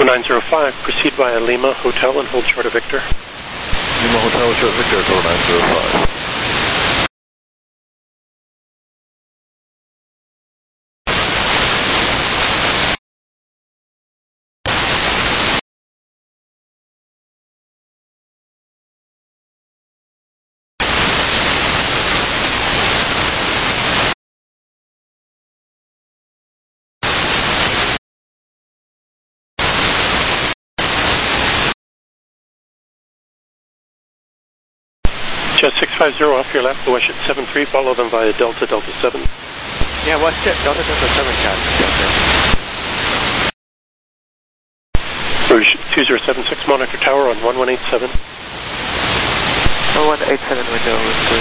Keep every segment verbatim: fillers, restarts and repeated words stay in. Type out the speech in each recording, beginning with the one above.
two nine zero five, proceed via Lima Hotel and hold short of Victor. Lima Hotel, short Victor, two nine zero five. Jet six five zero off your left, Wish at seven three, follow them via Delta, Delta seven. Yeah, what's it? Delta, Delta seven, Cat. Rouge two zero seven six, monitor tower on one one eight seven. one one eight seven window.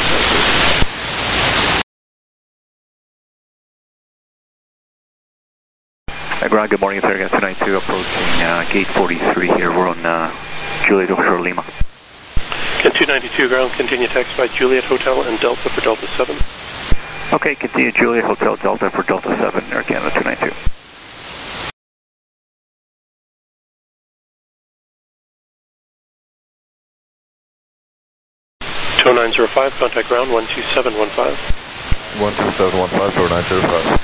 Uh, ground, good morning, it's Airgas two nine two approaching uh, gate forty-three here. We're on uh, Juliet Offshore Lima. Can two ninety-two ground, continue text by Juliet Hotel and Delta for Delta seven. Okay, continue Juliet Hotel Delta for Delta seven, Air Canada two nine two. two nine zero five, contact ground one two seven one five. one two seven one five, two nine zero five.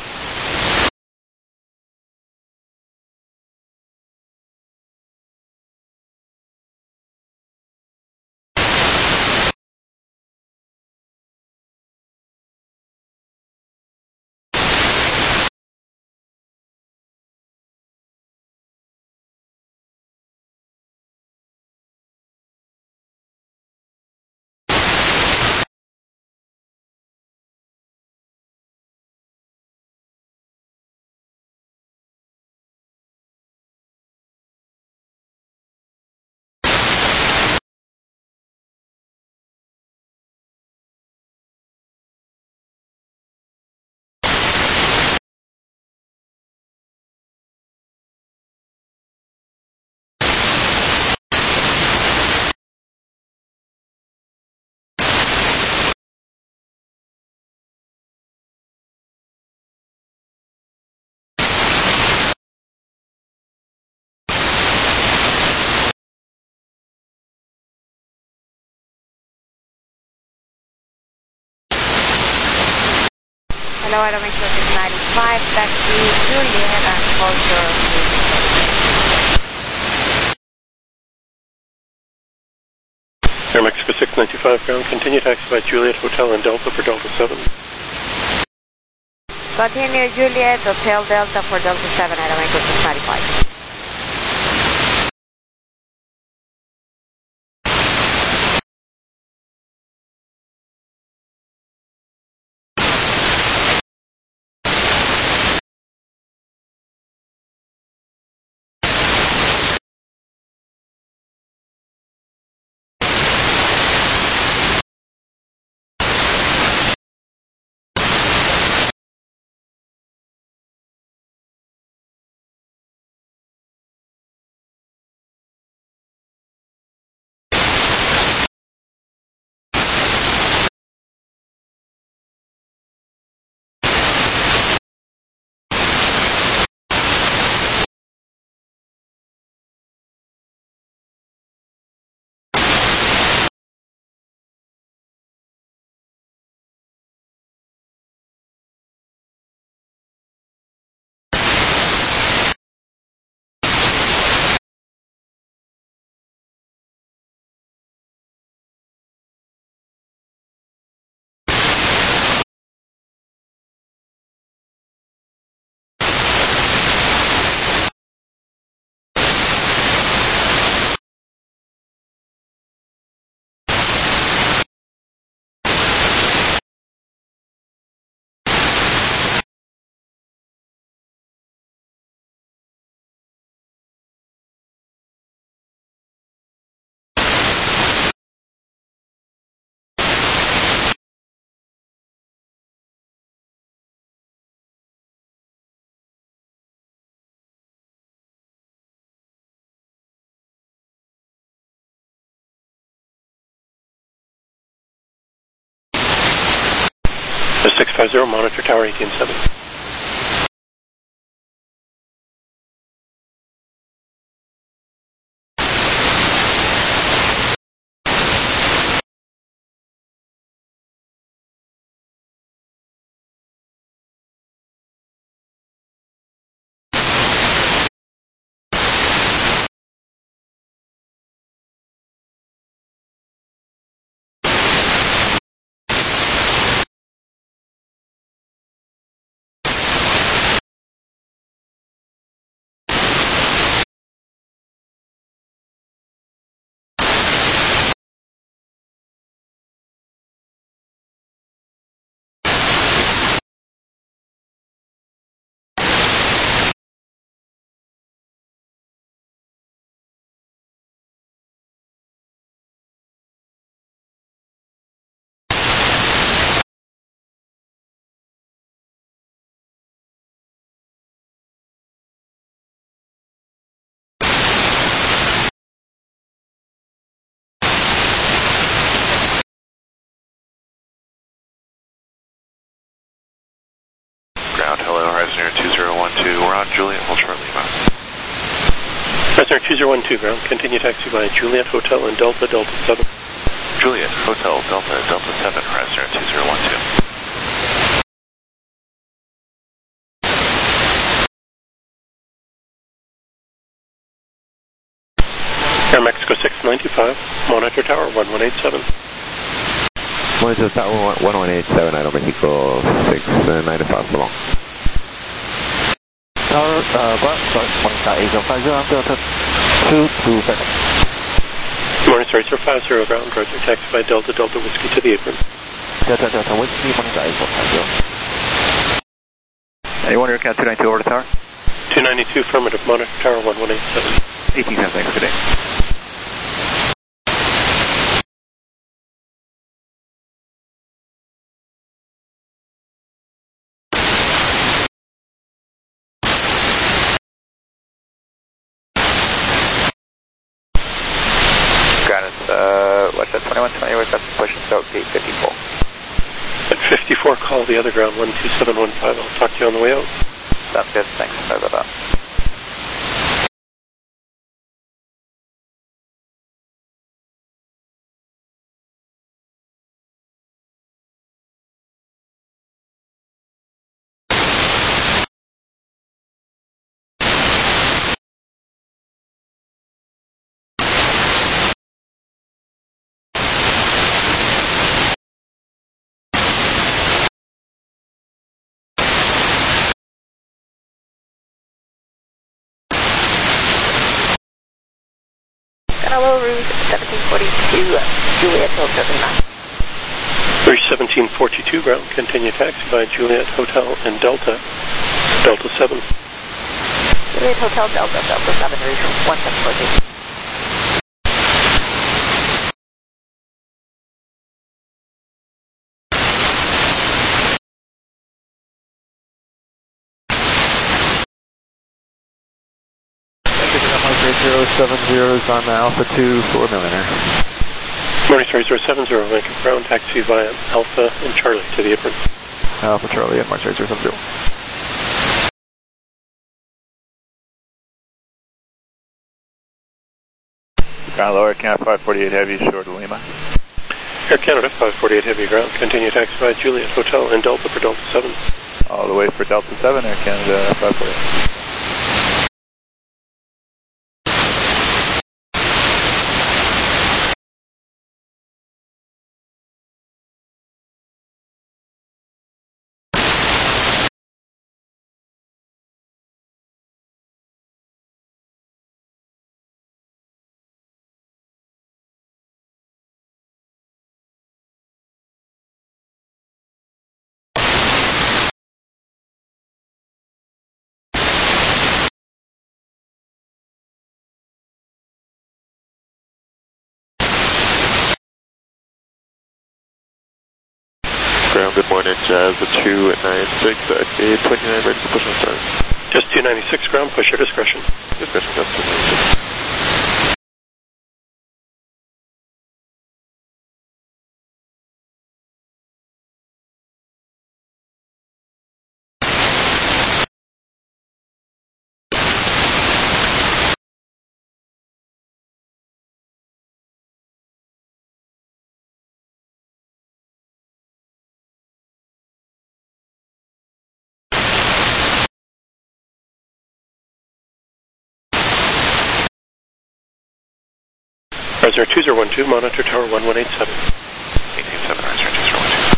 Hello, I don't make sure it's ninety-five, taxi Juliet and hold your Air Mexico six ninety-five ground, continue taxi by Juliet Hotel and Delta for Delta seven. Continue Juliet, Hotel Delta for Delta seven, I don't make sure it's ninety-five. six five zero, monitor tower eighteen seven. Juliet, hold short Lima. Cessna two zero one two ground, continue taxi via Juliet Hotel and Delta, Delta seven. Juliet, Hotel, Delta, Delta seven, Cessna two zero one two. Air Mexico six ninety-five, monitor tower one one eight seven. Monitor tower one one eight seven, Aero Mexico six ninety-five, so long. Tower, uh, ground, sorry, monitor eight zero five zero, Delta two two seven. Morning, sorry, sir, five zero ground, roger, taxi by Delta, Delta Whiskey to the apron. Delta, Delta Whiskey, monitor eight zero five zero. Anyone Air Cat two nine two over to tower? two ninety-two, affirmative, monitor tower one one eight seven. eighteen times, thanks, good day. Uh, what's that, twenty-one twenty, what's that, pushing south, gate fifty-four. At fifty-four, call the other ground, one two seven one five, I'll talk to you on the way out. Sounds good, thanks, bye bye bye. Hello, route seventeen forty-two, Juliet Hotel nine. Route seventeen forty-two ground, continue taxi by Juliet Hotel and Delta, Delta seven. Juliet Hotel Delta, Delta seven, route one seven four two. zero seven zeros on Alpha two four millimeter. Morning, sorry, zero seven zero, Vancouver ground, taxi via Alpha and Charlie to the apron. Alpha Charlie and March zero seven zero. Ground lower, Canada five forty-eight Heavy, short to Lima. Air Canada five forty-eight Heavy ground, continue taxi by Juliet Hotel and Delta for Delta seven. All the way for Delta seven, Air Canada five forty-eight. Ground, good morning, Jazz two nine six, eight twenty-nine, ready for push and start. Just two ninety-six ground, push your discretion. Discussion, that's two ninety-six. Cessna two zero one two, monitor tower one one eight seven. eighteen seven, Cessna two zero one two.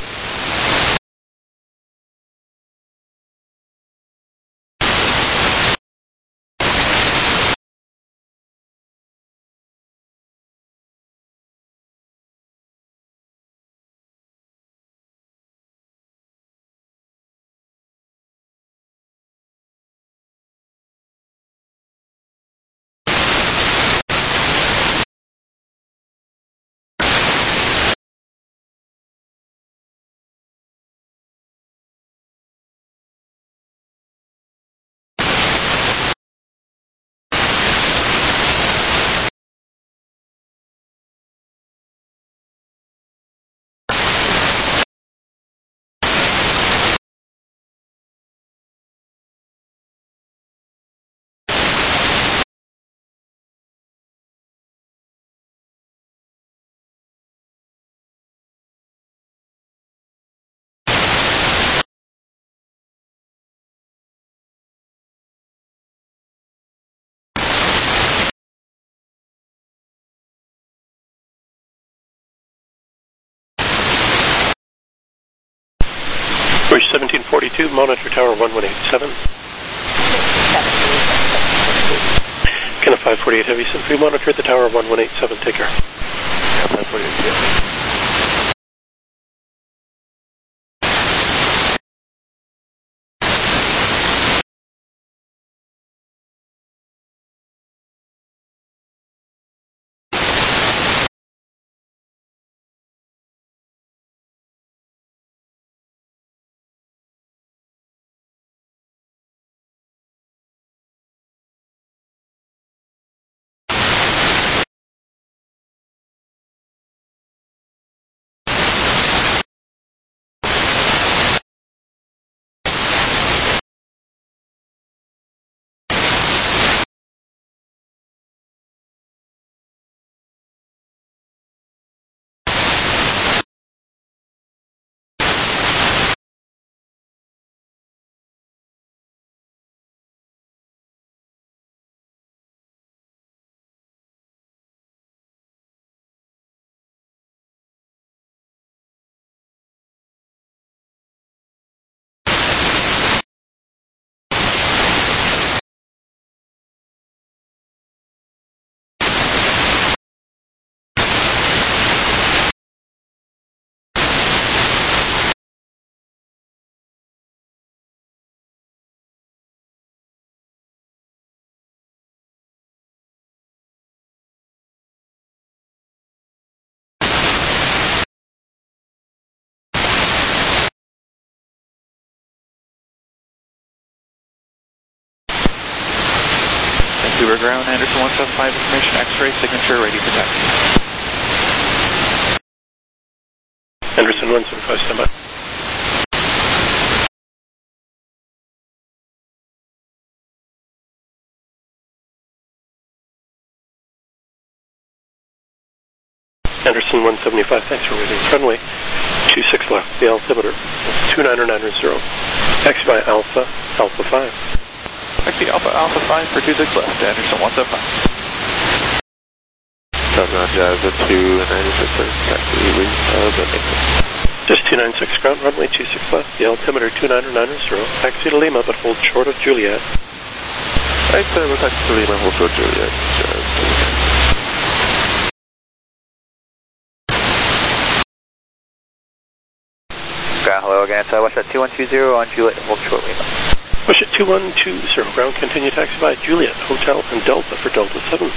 seventeen forty-two, monitor tower one one eight seven. Can a five forty-eight Heavy Sentry monitor the tower one one eight seven, take care. Yeah, five forty-eight, yeah. Vancouver ground, Anderson one seven five, information, X-ray, signature, ready for taxi. Anderson one seven five, stand by. Anderson one seventy-five, thanks for waiting. Runway two six left, the altimeter two nine nine zero. Taxi by Alpha, Alpha five. Taxi Alpha, Alpha five for two six left, Anderson one seven five. Southbound Jazz two ninety-six, taxi Lima, Just two nine six ground, runway two six left, the altimeter two nine nine zero. Taxi to Lima, but hold short of Juliet. Right, sir, we'll taxi to Lima, hold short Juliet. Jazz. Hello again, so what's that, two one two zero on Juliet, hold short Lima. Push it two one two zero, ground, continue taxi by Juliet, Hotel, and Delta for Delta seven.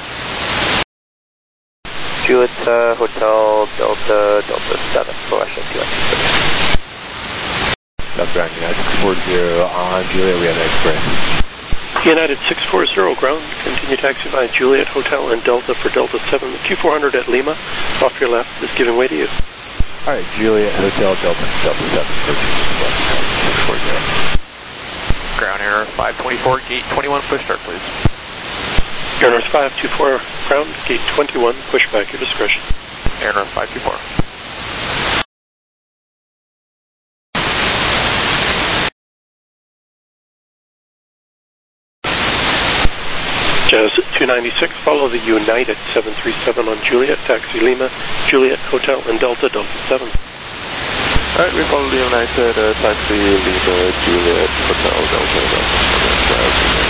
Juliet, uh, Hotel, Delta, Delta seven, for Russia, two one two zero. Southbound United six four zero on Juliet, we have X-ray. United six four zero, ground, continue taxi by Juliet, Hotel, and Delta for Delta seven. Q four hundred at Lima, off your left, is giving way to you. Alright, Juliet, Hotel, Delta, Delta seven, six four zero. Ground error five twenty-four, gate twenty-one, push start please. Air North five two four, ground, gate twenty-one, push back your discretion. Air North five two four. Jazz two ninety-six, follow the United seven three seven on Juliet, taxi Lima, Juliet, Hotel, and Delta, Delta seven. Alright, we follow the United, uh, taxi Lima, Juliet, Hotel, Delta, Delta seven.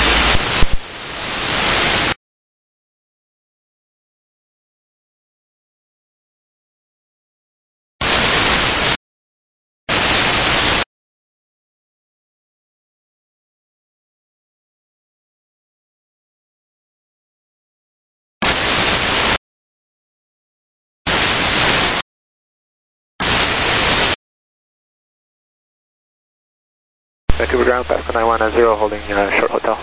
Vancouver ground, Pasco nine one nine zero, holding uh, short hotel.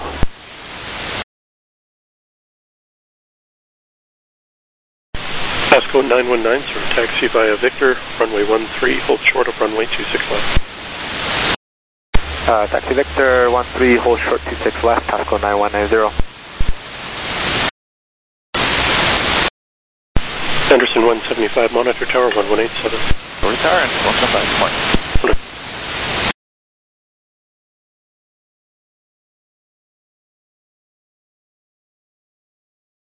Pasco nine one nine, sir, taxi via Victor, runway one three, hold short of runway two six left. Uh, taxi Victor one three, hold short two six left, Pasco nine one nine zero. Anderson one seventy-five, monitor tower one one eight seven. Monitor tower, Anderson one seven five, good morning.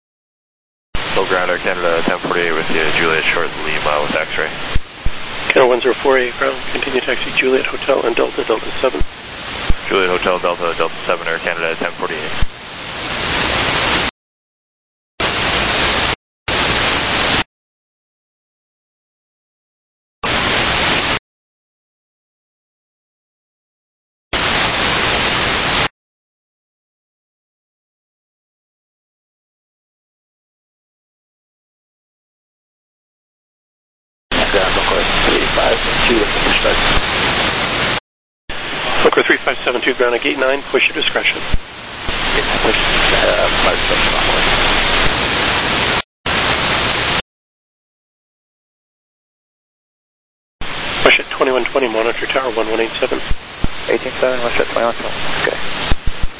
Low ground, Air Canada ten forty-eight with you, Juliet short Lima with X-ray. Canada one one zero four eight ground, continue taxi Juliet Hotel and Delta Delta seven. Juliet Hotel Delta Delta seven, Air Canada ten forty-eight. Fokker three five seven two ground at gate nine, push your discretion. Push at twenty-one twenty, monitor tower one one eight seven. eighteen seven, push at twenty-one twenty. Okay.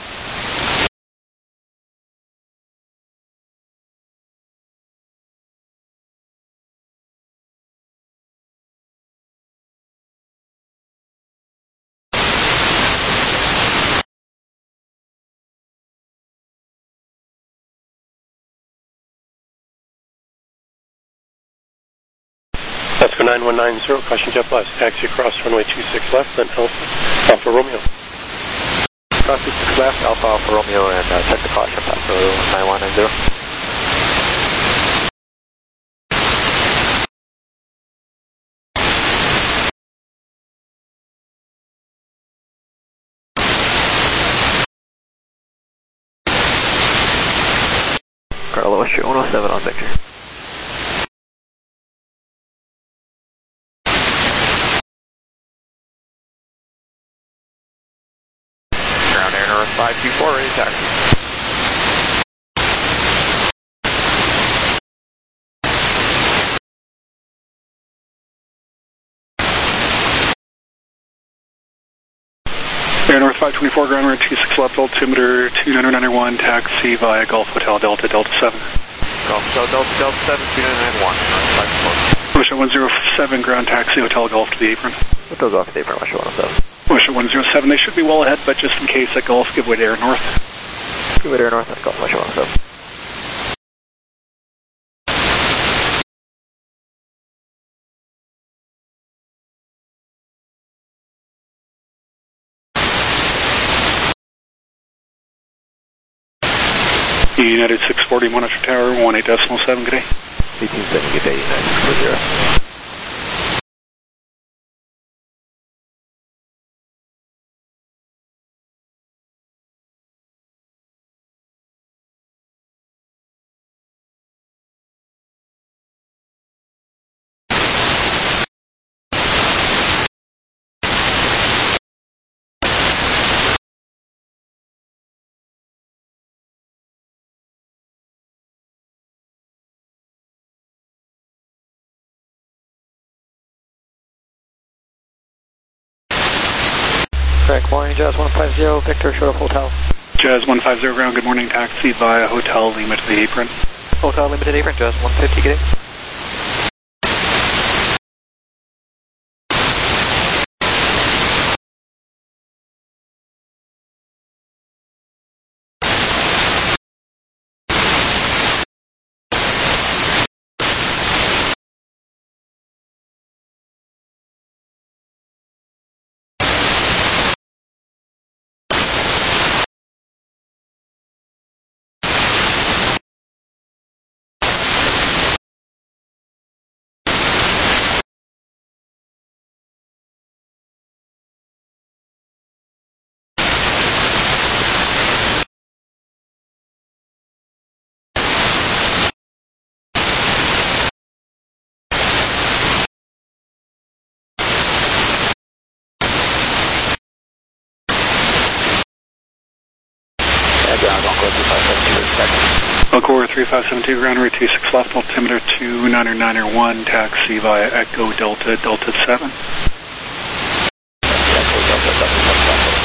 Alaska nine one nine zero, caution jet blast, taxi across runway two six left, then Alpha, Alpha Romeo. Cross two six left, Alpha Alpha Romeo, and uh, check the caution, Alpha nine one nine zero. Carlo, Oscar one oh seven on Victor. Ground Air North five two four, ready taxi. Air North five twenty-four, ground runway two six left, altimeter two nine nine one, taxi via Gulf Hotel Delta Delta seven. Gulf Hotel Delta Delta seven, two nine nine one, five four. Push at one zero seven, ground taxi Hotel Gulf to the apron. Hotel Golf to the apron, Russia one oh seven. Push at one zero seven, they should be well ahead, but just in case at Gulf, give way to Air North. Give it Air North, Golf, Russia one oh seven. United six forty, monitor tower one eight decimal seven, good day. eighteen seven, good day, United six forty. Correct, morning, Jazz one five zero, Victor, short of Hotel. Jazz one five zero, ground, good morning, taxi via Hotel Lima to the apron. Hotel Limited Apron, Jazz one fifty, good day. Encore three five seven two, ground runway two six left, altimeter two nine nine one, taxi via Echo Delta Delta seven. Echo Delta Delta seven.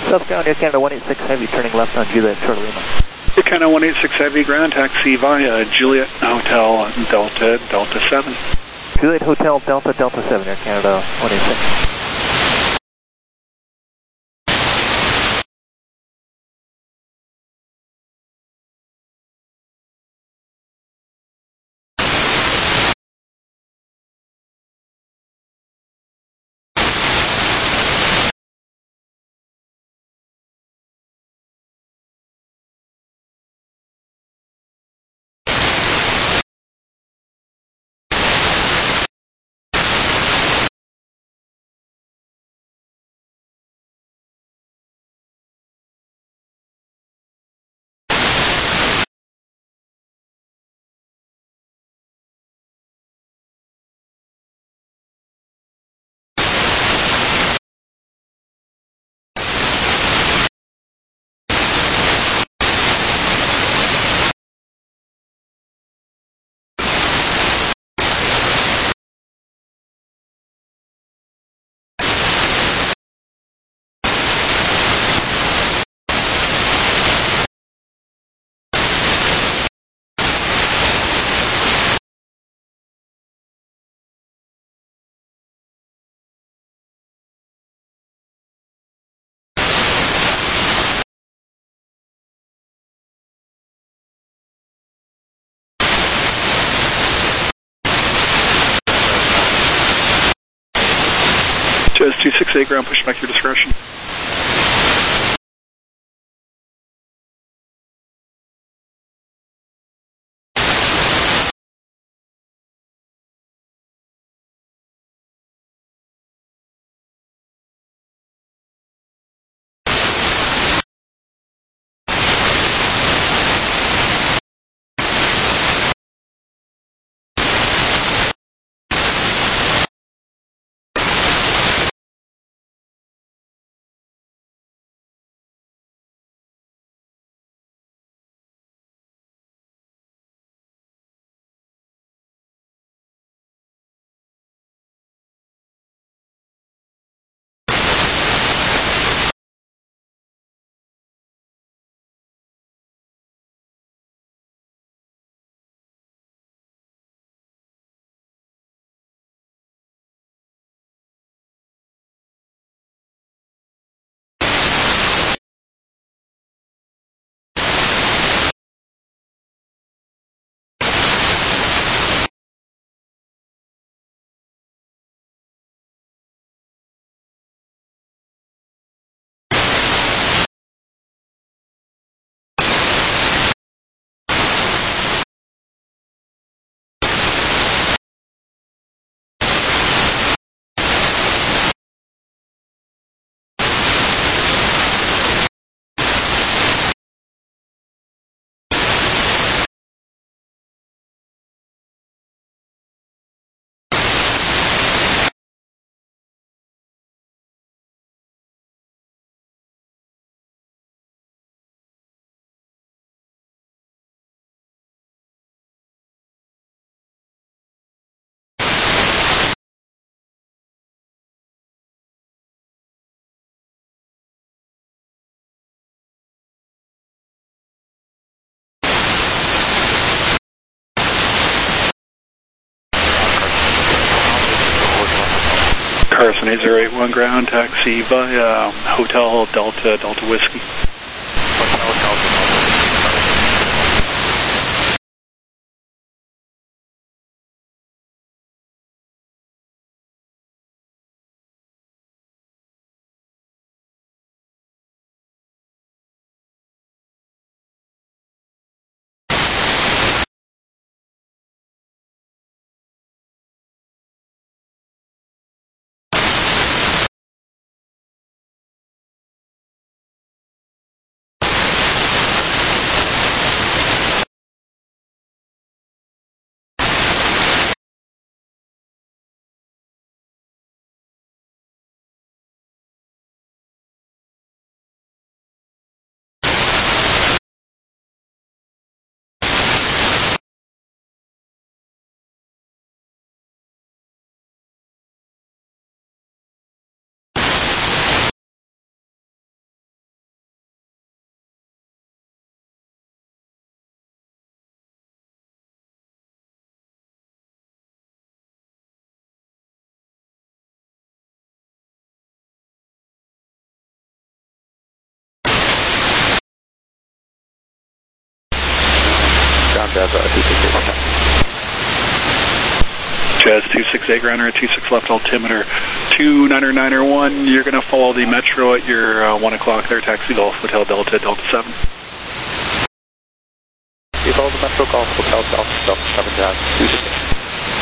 South Ground Air Canada one eight six Heavy, turning left on Juliet Charlie Lima. Air Canada one eight six Heavy, ground taxi via Juliet Hotel Delta Delta seven. Juliet Hotel Delta Delta seven, Air Canada one eight six. Jazz two six eight, ground push back your discretion. Carson eight zero eight one, ground taxi via Hotel Delta Delta Whiskey. Hotel Delta Delta Whiskey. Jazz uh, two six eight. Jazz two six eight, ground air two six left, altimeter two niner niner one. You're going to follow the Metro at your uh, one o'clock there, taxi Golf Hotel Delta Delta seven. You follow the Metro Golf Hotel Delta Delta seven, Jazz two six eight.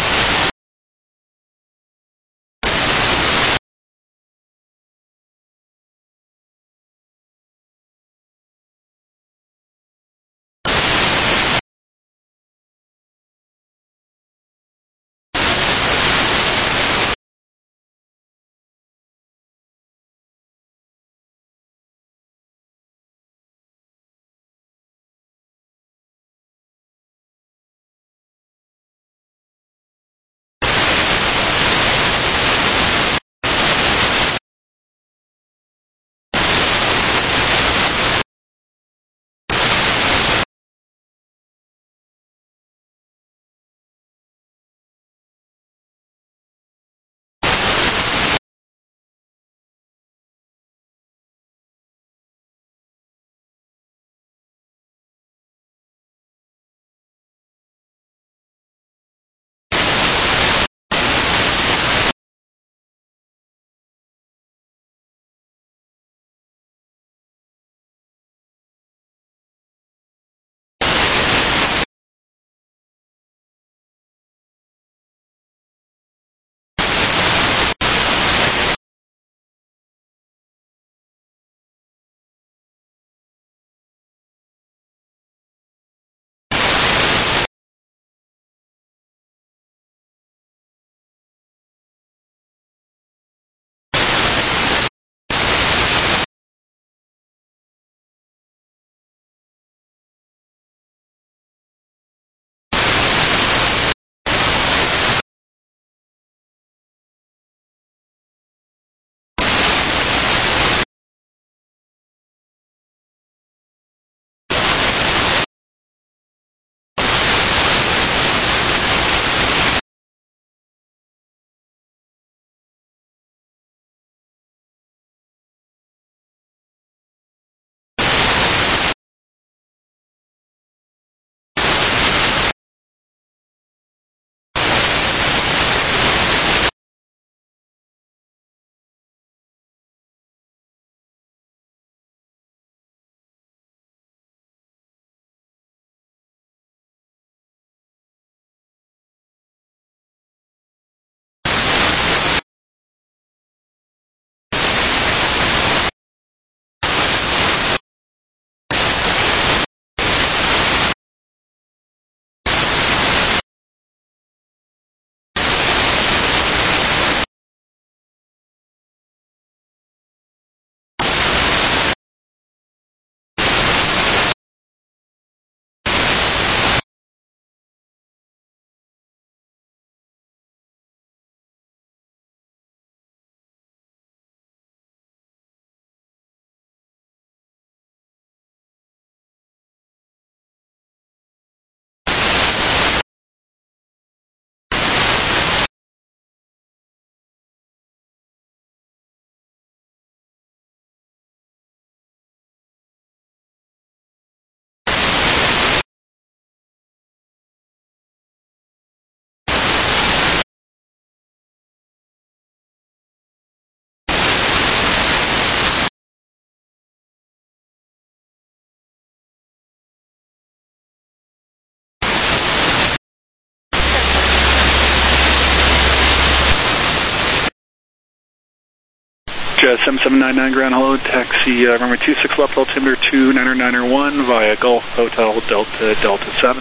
Jazz seven seven nine nine, ground hello, taxi uh, runway two six left, altimeter two niner niner one via Golf Hotel Delta Delta seven.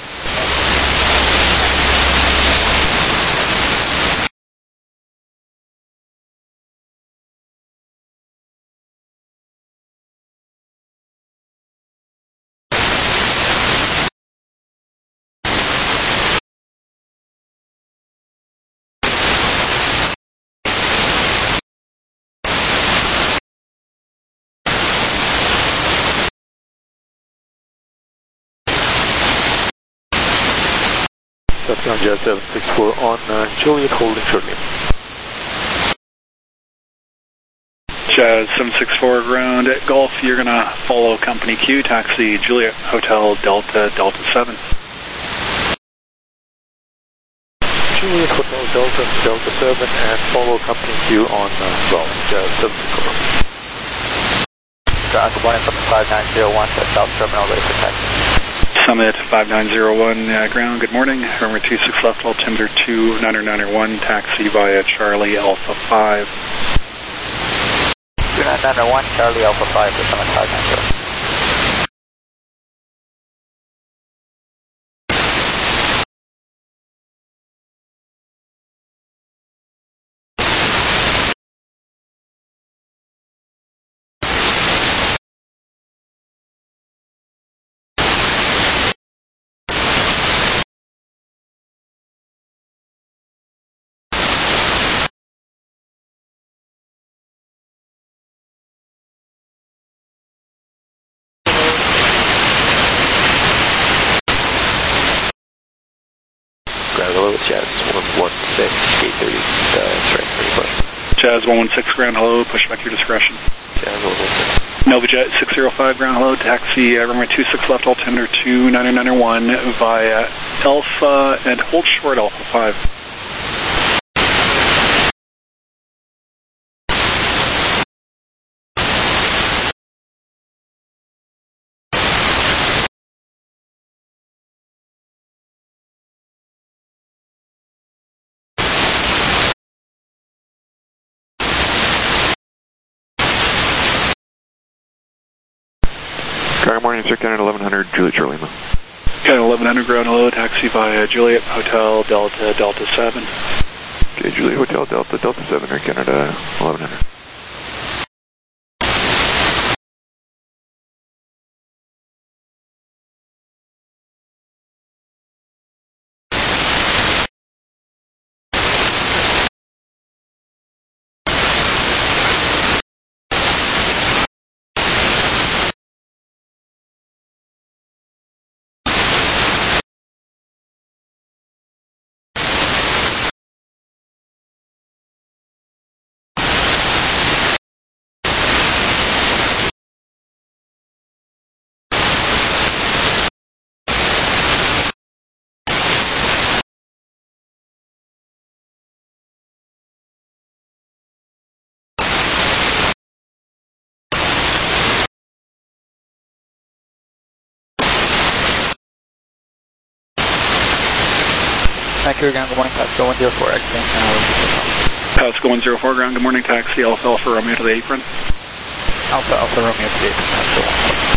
Southbound Jazz seven six four on uh, Juliet, holding shortly. Jazz seven six four, ground at Golf, you're going to follow company Q, taxi Juliet Hotel Delta Delta seven. Hotel Delta, Delta seven, and follow company Q on uh, well, Jazz seven six zero. Ground, good morning from five nine zero one to South Terminal, ready for taxi. Summit five nine zero one, uh, ground, good morning. Runway two six left, altimeter two niner niner one, taxi via Charlie Alpha five. two niner niner one, Charlie Alpha five to Summit five nine zero. Jazz one one six, ground, hello, push back your discretion. NovaJet six zero five, ground, hello, taxi, uh, runway two six left, altimeter two niner niner one via Alpha, and hold short Alpha five. Good morning, sir. Canada eleven hundred, Juliet Charlie Lima. Canada eleven hundred, ground, hello, taxi via Juliet Hotel Delta Delta seven. Okay, Juliet Hotel Delta Delta seven, Air Canada eleven hundred. Vancouver ground, good morning, Pasco one zero four, exiting. Pasco one zero four, ground, good morning, taxi, Alpha Alpha Romeo to the apron. Alpha Alpha Romeo to the apron, Pasco one.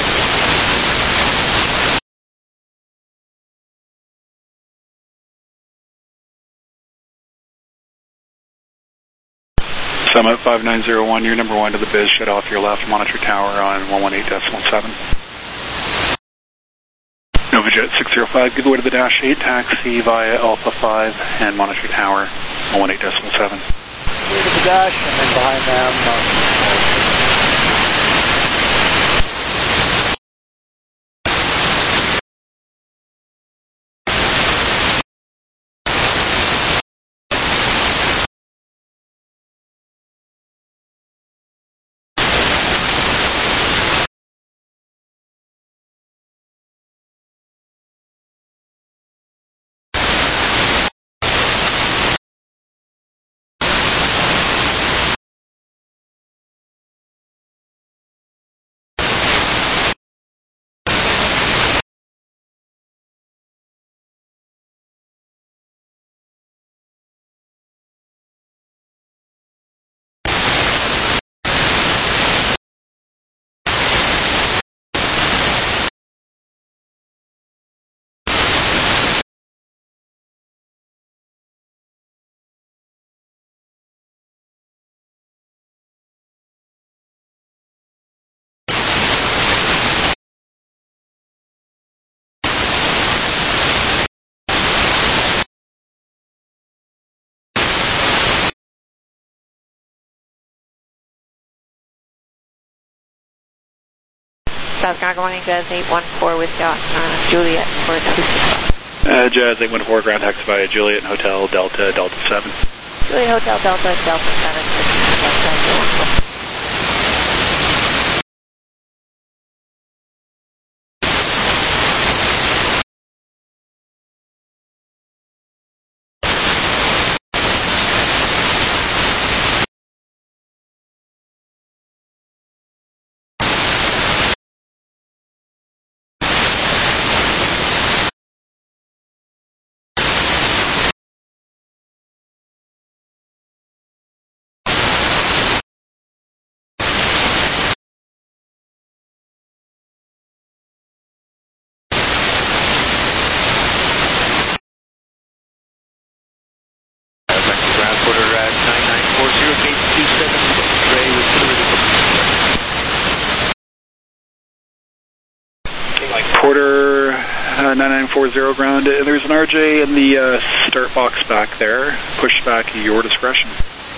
Summit five nine zero one, you're number one to the biz, shut off your left, monitor tower on one one eight decimal seven. NovaJet six zero five, give away to the dash eight, taxi via Alpha five, and monitor tower one one eight decimal seven. Give to the dash, and then behind them, uh, South Carolina, good morning, Jazz eight one four with uh, Juliet for two six five. Uh, Jazz eight one four, ground, taxi via Juliet Hotel Delta Delta seven. Juliet Hotel Delta Delta seven. nine nine four zero ground. Uh, there's an R J in the uh, start box back there. Push back at your discretion.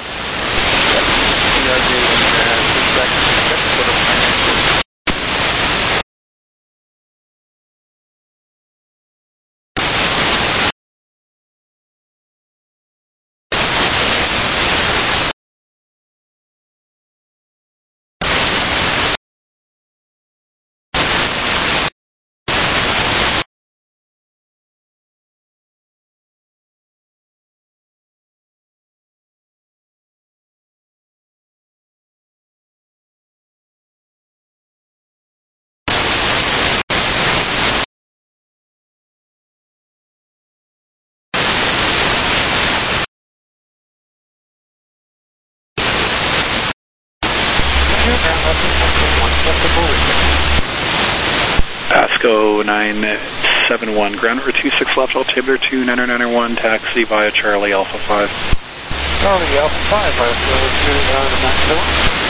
Pasco nine seven one, ground number two six left, altimeter two nine nine one, taxi via Charlie Alpha five. Charlie Alpha five, via Charlie two nine nine one.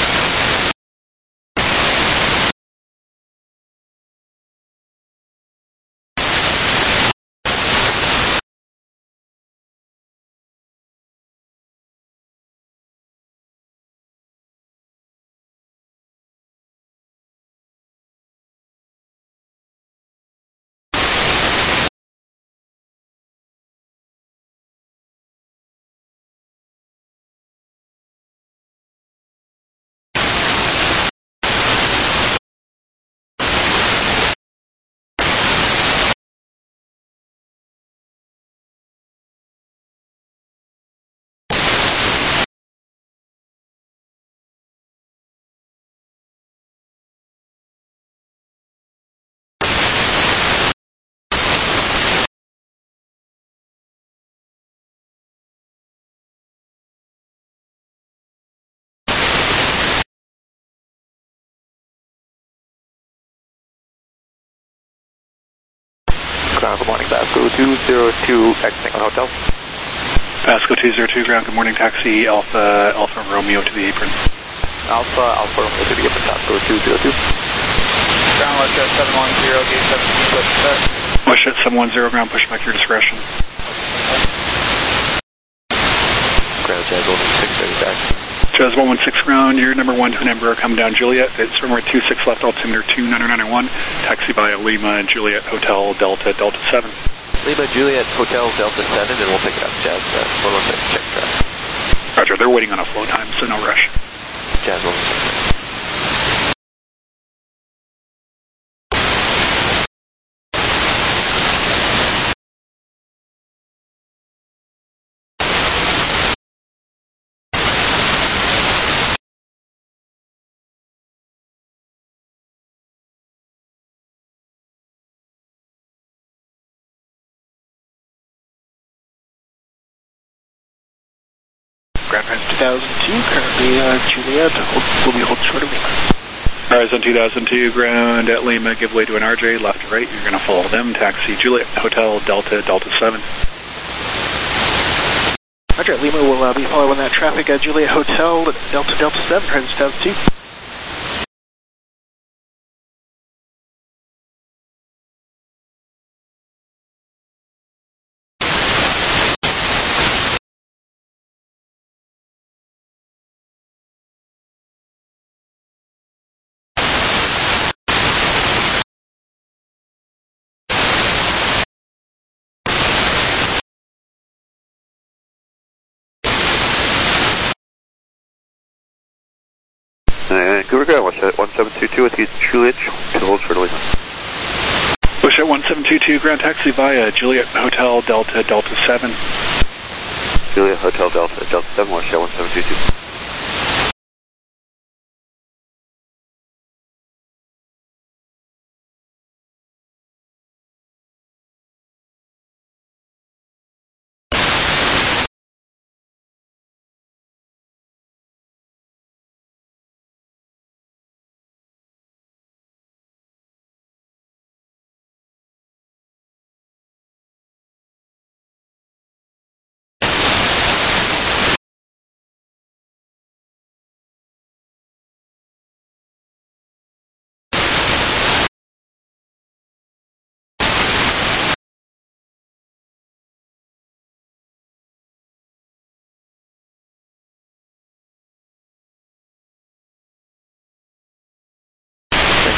Ground, good morning, Pasco two zero two, exiting on hotel. Pasco two zero two, ground, good morning, taxi Alpha, Alpha Romeo to the apron. Alpha, Alpha Romeo to the apron, Pasco two zero two. Ground, let's get seven one zero, gate seventeen, let's start. Wish at seven one zero, ground, push back your discretion. Ground, Jazz one one six, ready back. Jazz one one six ground, your number one to number coming down Juliet. It's runway two six left, altimeter two nine nine one, taxi via Lima, Juliet, Hotel, Delta, Delta seven. Lima, Juliet, Hotel, Delta seven, and we'll pick it up, Jazz uh, one one six, check that. Roger, they're waiting on a flow time, so no rush. Jazz one one six. Ground Trans two thousand two, currently uh, Juliet, will be hold short of Lima. Horizon two thousand two, ground at Lima, give way to an R J, left to right, you're going to follow them, taxi Juliet, Hotel, Delta, Delta seven. Roger, at Lima will uh, be following that traffic at Juliet Hotel, Delta, Delta seven, Trans two thousand two. Vancouver ground, watch at one seven two two with you, Juliet, to hold short of Lima. Push at one seven two two, ground taxi via Juliet, Hotel, Delta, Delta seven. Juliet, Hotel, Delta, Delta seven, watch at one seven two two.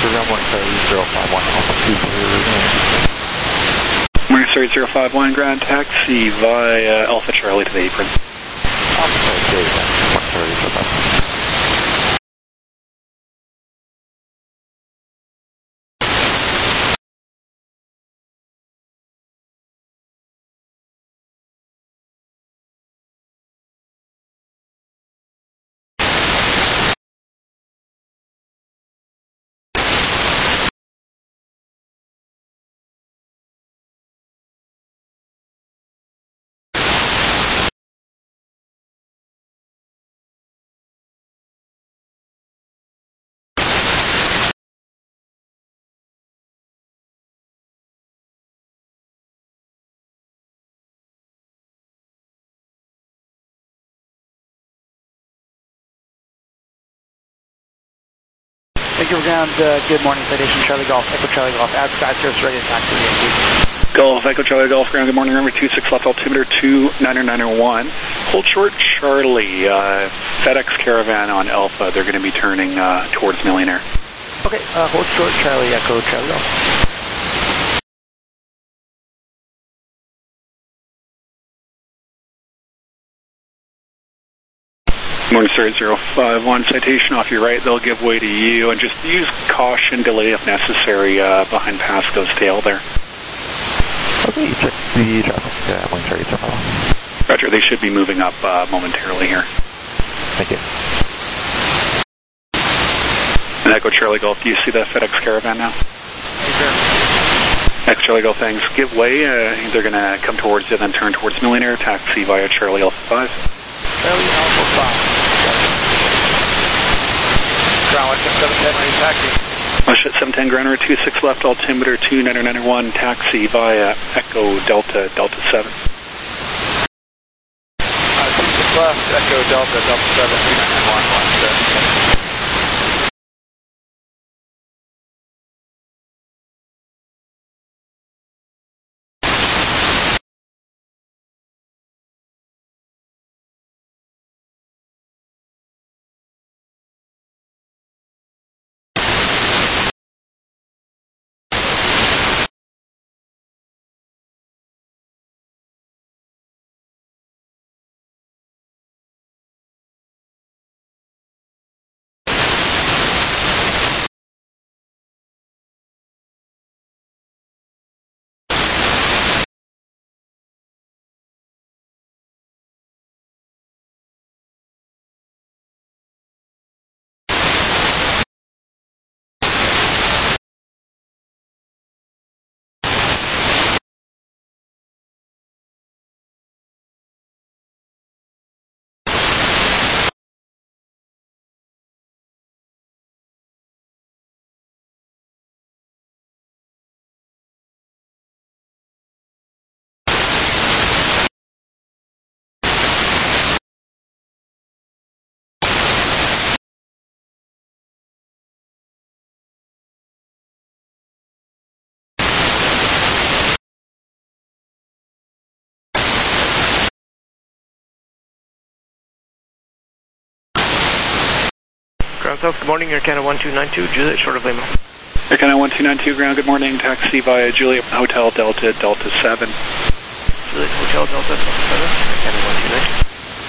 ground one Charlie zero five one Alpha two zero. Morning, Surrey zero five one, ground taxi via Alpha Charlie to the apron. Alpha Charlie, one Charlie zero five one. Thank you, ground. Uh, good morning, Citation Charlie Golf, Echo Charlie Golf, add sky service ready to taxi Yankee. Golf, Echo Charlie Golf, ground, good morning, runway two six left, altimeter two nine nine one. Hold short, Charlie, uh, FedEx Caravan on Alpha, they're going to be turning uh, towards Millionaire. Okay, uh, hold short, Charlie, Echo Charlie Golf. Morning, sir, zero five one, citation off your right, they'll give way to you, and just use caution, delay if necessary, uh, behind Pasco's tail there. Okay, check the traffic, uh, one Charlie zero five one. Roger, they should be moving up uh, momentarily here. Thank you. And Echo Charlie Golf, do you see the FedEx Caravan now? Yes, sir. Echo Charlie Golf, thanks. Give way, uh, they're going to come towards you, then turn towards Millionaire, taxi via Charlie Alpha five. Charlie Alpha five. Ground one seven ten, ready taxi. Westjet seven ten, ground runway two six left, altimeter two nine nine one, taxi via Echo Delta, Delta seven. Uh, two six left, Echo Delta, Delta seven, two nine nine one, one seven. Ground South, good morning, Air Canada one two nine two, Juliet, short of Lima. Air Canada one two nine two, ground, good morning, taxi via Juliet Hotel Delta, Delta seven. Juliet Hotel Delta, Delta seven, Air Canada one two nine two.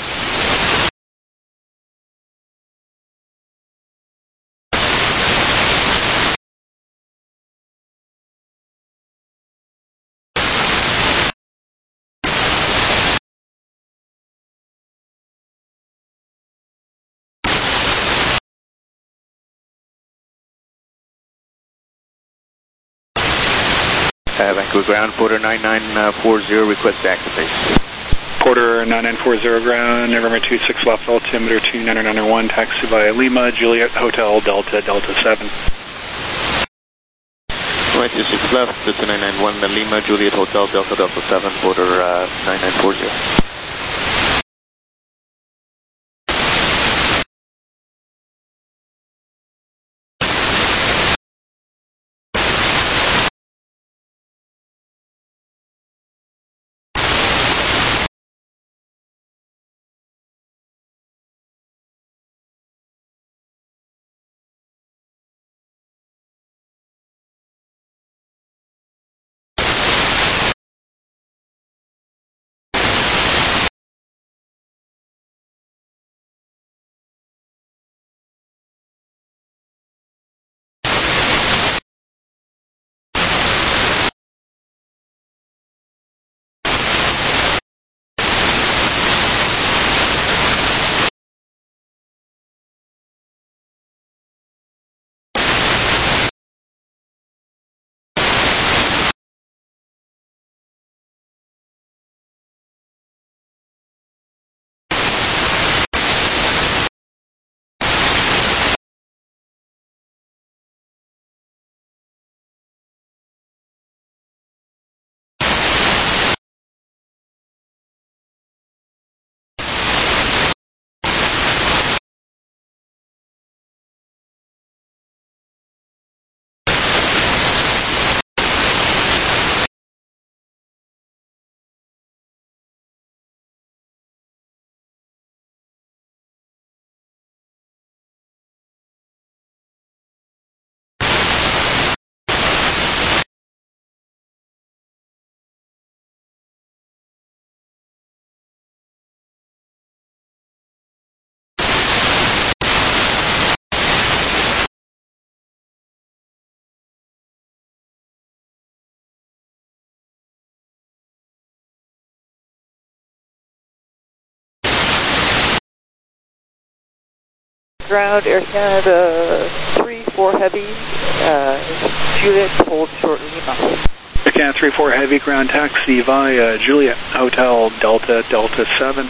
Uh, Vancouver ground, Porter nine nine four zero, request access. Porter nine nine four zero, ground, November two six left, altimeter two nine nine one, taxi via Lima, Juliet Hotel Delta, Delta seven. Right, two six left, two nine nine one, Lima, Juliet Hotel Delta, Delta seven, Porter uh, nine nine four zero. ground, Air Canada three four Heavy, uh, Juliet, hold short Lima. Air Canada three four Heavy, ground taxi via Juliet Hotel Delta Delta seven.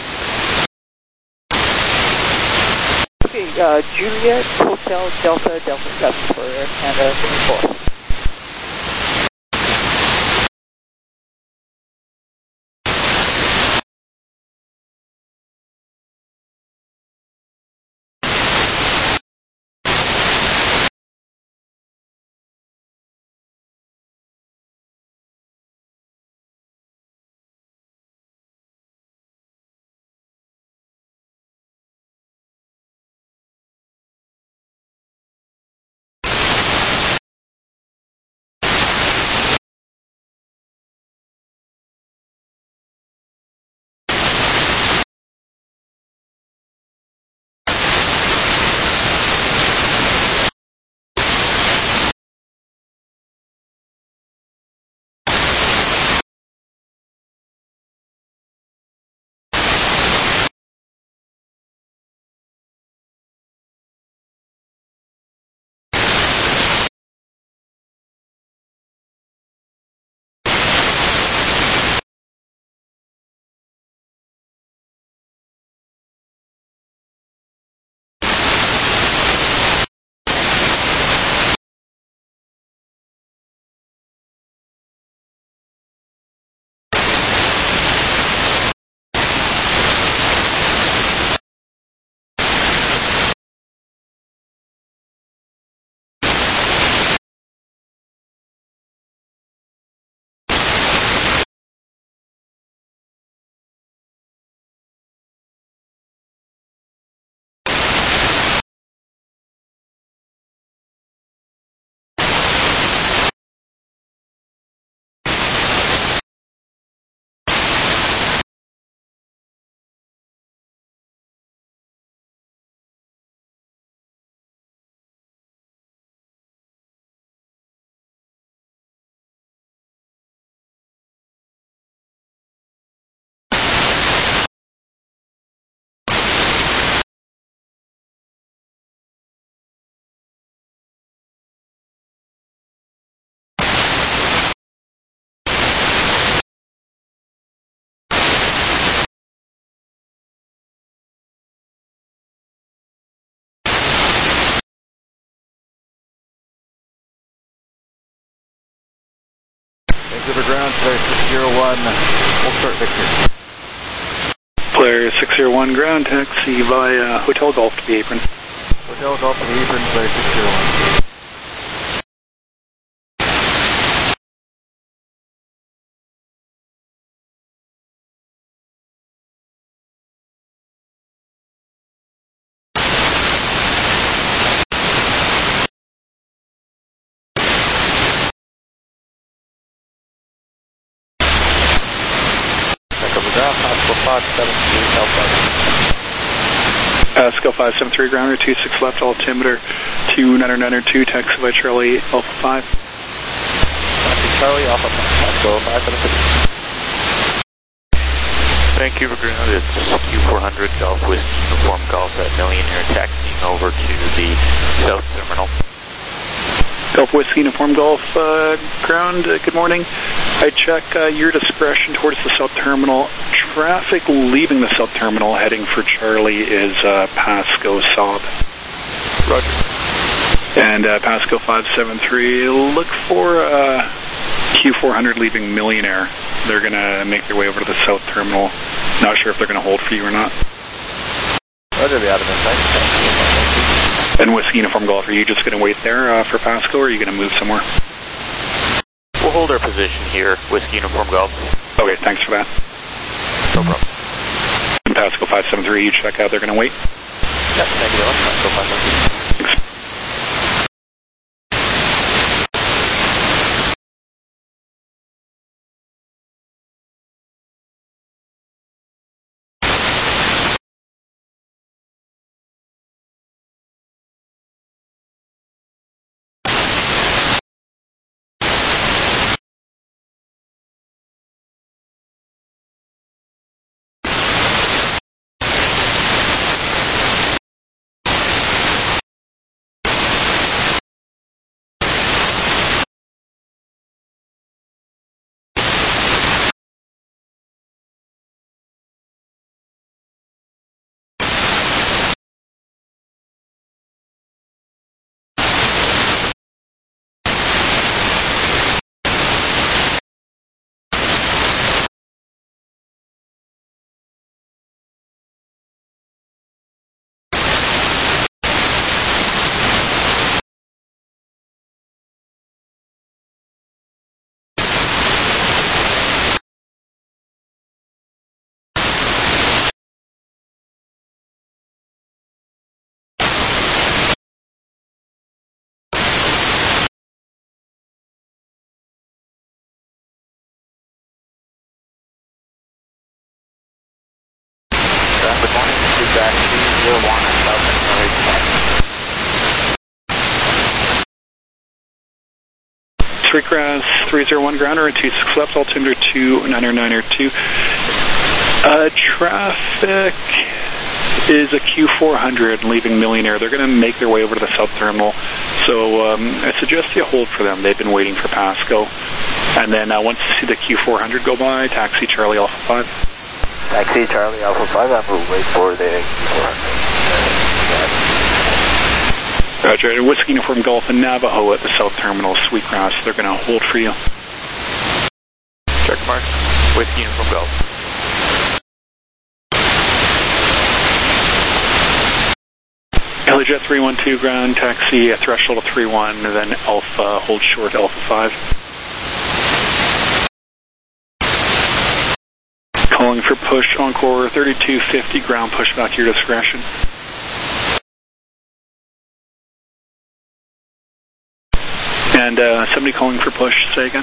Okay, uh, Juliet Hotel Delta Delta seven for Air Canada three four. Exhibit ground, Player six zero one, full start Victor. Player six zero one, ground taxi via Hotel Golf to the apron. Hotel Golf to the apron, Player six zero one. Pascal five seven three, grounder two six left, altimeter two nine nine two, taxi by Charlie Alpha five. Taxi Charlie Alpha five, Pascal five seven three. Thank you for ground. It's Q four hundred Golf with Uniform Golf at Millionaire, taxiing over to the South Terminal. Golf Whiskey Uniform Golf uh, ground, uh, good morning. I check uh, your discretion towards the South Terminal. Traffic leaving the South Terminal heading for Charlie is uh, Pasco Saab. Roger. And uh, Pasco five seven three, look for uh, Q four hundred leaving Millionaire. They're going to make their way over to the South Terminal. Not sure if they're going to hold for you or not. Roger, the admin, thanks. And Whiskey Uniform Golf, are you just going to wait there uh, for Pasco, or are you going to move somewhere? We'll hold our position here, Whiskey Uniform Golf. Okay, thanks for that. No problem. And Pasco five seven three, you check out, they're going to wait? Yes, thank you very much, Pasco five seven three. Thanks. zero one at South Runway two. Three cross three zero one ground, or two six left, altimeter two niner niner two. Uh, traffic is a Q four hundred leaving Millionaire. They're going to make their way over to the south terminal, so um, I suggest you hold for them. They've been waiting for Pasco. And then uh, once you see the Q four hundred go by, taxi Charlie Alpha five. Taxi Charlie Alpha five, I'm going to wait for the Q four hundred. Roger, Whiskey Uniform Golf and Navajo at the south terminal, Sweetgrass. They're going to hold for you. Check mark. Whiskey Uniform Golf. Helijet three one two ground, taxi uh, threshold of three one, and then Alpha, hold short Alpha five. Calling for push, Encore thirty-two fifty, ground push back to your discretion. And uh, somebody calling for push, say again.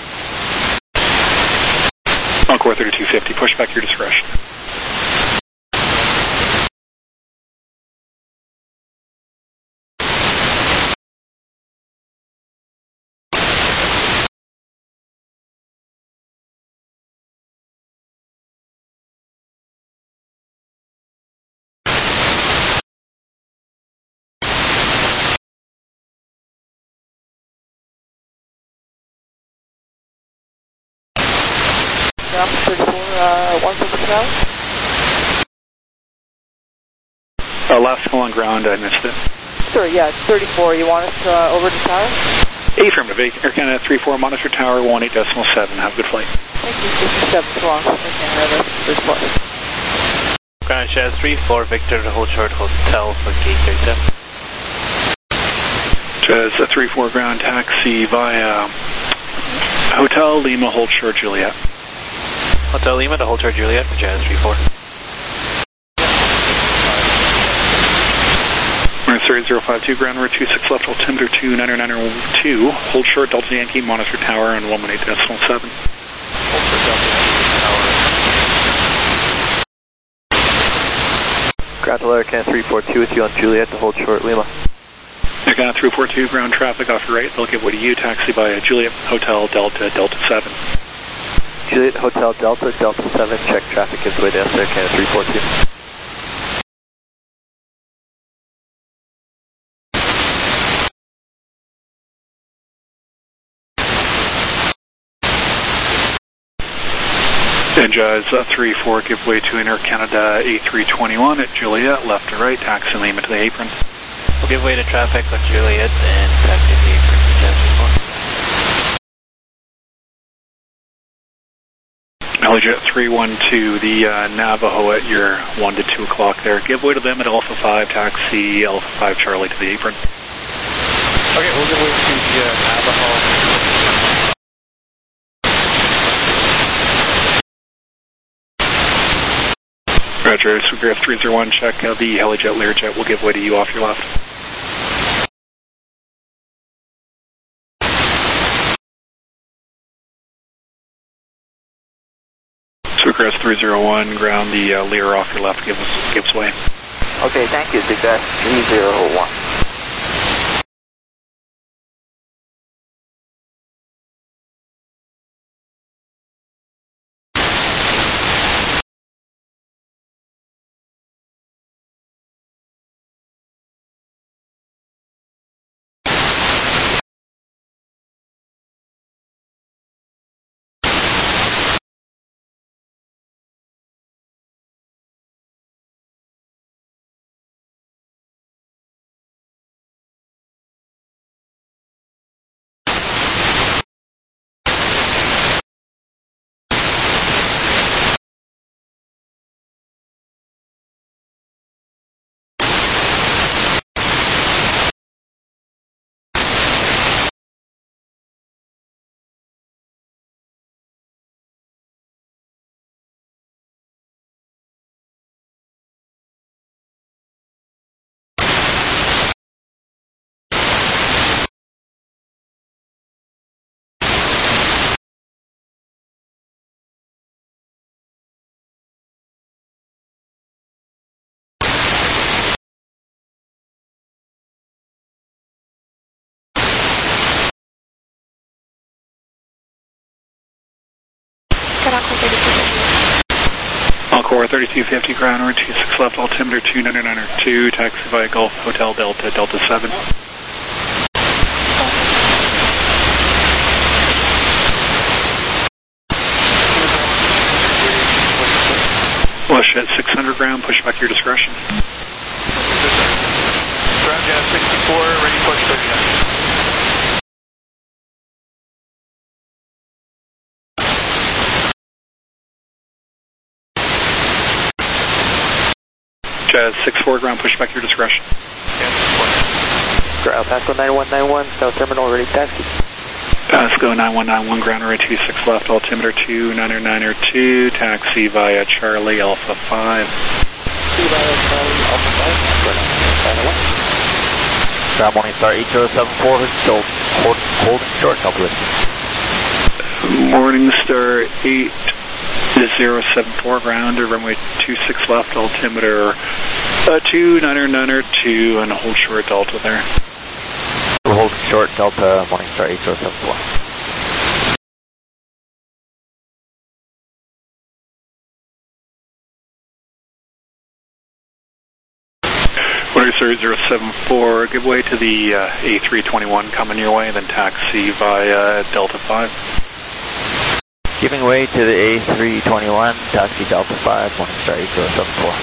Encore thirty-two fifty, push back to your discretion. thirty-four, uh, one fifty tower? Uh, last call on ground, I missed it. Sure, yeah, it's thirty-four. You want us uh, over to tower? Affirmative, Air Canada three four, monitor tower one eight decimal seven. Have a good flight. Thank you, sixty-seven, so long. Air Canada, thirty-four. Ground Chaz three four, Victor to hold short hotel for gate thirty-seven. Chaz uh, three four ground, taxi via Hotel Lima, hold short Juliet. Hotel Lima to hold short Juliet for Jazz three four. Mercer zero five two ground, route two six left, altimeter two niner niner two, hold short Delta Yankee, monitor tower, and one one eight decimal seven. Hold short Delta Yankee tower. Ground to Air Canada three four two with you on Juliet to hold short Lima. Air Canada three four two ground, traffic off your right, they'll give way to you, taxi by Juliet Hotel Delta Delta seven. Juliet Hotel Delta, Delta seven, check traffic is way down, Air Canada three four two. And Jazz uh, three four, give way to an Air Canada A three twenty-one at Juliet, left to right, taxi Lima to the apron. We'll give way to traffic on Juliet and taxi to the apron for Jazz three four. Helijet three one two, the uh, Navajo at your one to two o'clock there. Give way to them at Alpha five, taxi Alpha five Charlie to the apron. Okay, we'll give way to the uh, Navajo. Roger, Supergraph three zero one, check uh, the Helijet Learjet will give way to you off your left. Supergrass three zero one, ground the uh, Lear off your left gives, gives way. Okay, thank you, Supergrass three zero one. Encore thirty-two fifty, ground runway two six left, altimeter two nine nine two, taxi via Gulf Hotel Delta, Delta seven. Flush at six hundred ground, push back your discretion. Ground gas sixty-four, ready push thirty-nine. Jazz six four ground, push back your discretion. Ground Pasco nine one nine one, South Terminal, ready taxi. Pasco nine one nine one, ground runway two six left, altimeter two nine nine two, taxi via Charlie Alpha five. Taxi via Charlie Alpha five, ground morning star eight zero seven four, hold, hold, hold short, help with. Morning Star eight zero seven four, ground, runway two six left, altimeter uh, two nine nine two, and hold short Delta there. Hold short Delta, morning star eight zero seven four. Morning Star eight zero seven four, give way to the uh, A three twenty-one coming your way, then taxi via Delta five. Giving way to the A three twenty-one, taxi Delta five, morning star eight zero seven four.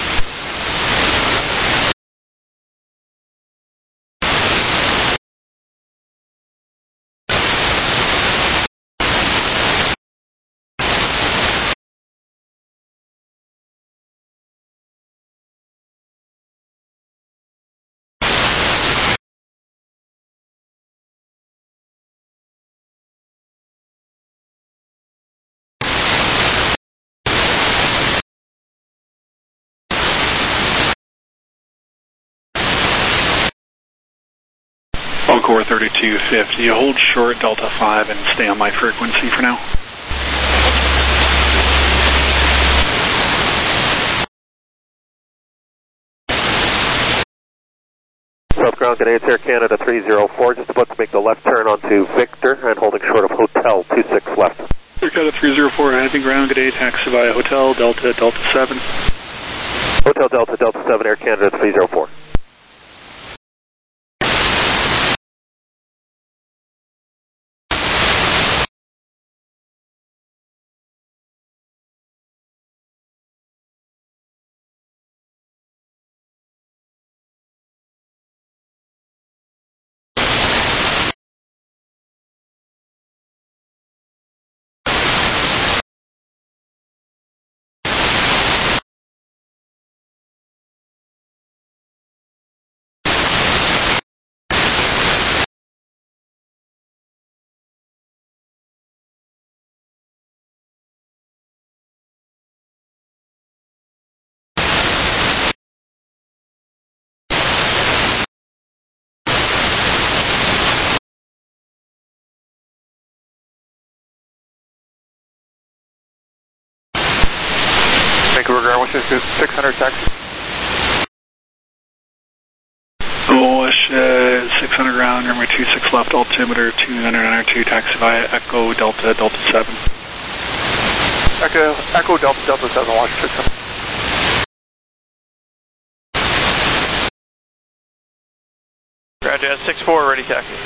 Encore thirty-two fifty, hold short Delta five and stay on my frequency for now. South ground, good day, it's Air Canada three zero four, just about to make the left turn onto Victor and holding short of Hotel two six left. Air Canada three zero four, heading ground, good day, taxi via Hotel Delta, Delta seven. Hotel Delta, Delta seven, Air Canada three zero four. Vancouver ground, what's this, six hundred taxi? Wash uh, six hundred ground, runway two six left, altimeter two nine nine two, taxi via Echo Delta, Delta seven. Echo, Echo Delta, Delta seven, watch six hundred. Ground Jazz six four, ready taxi.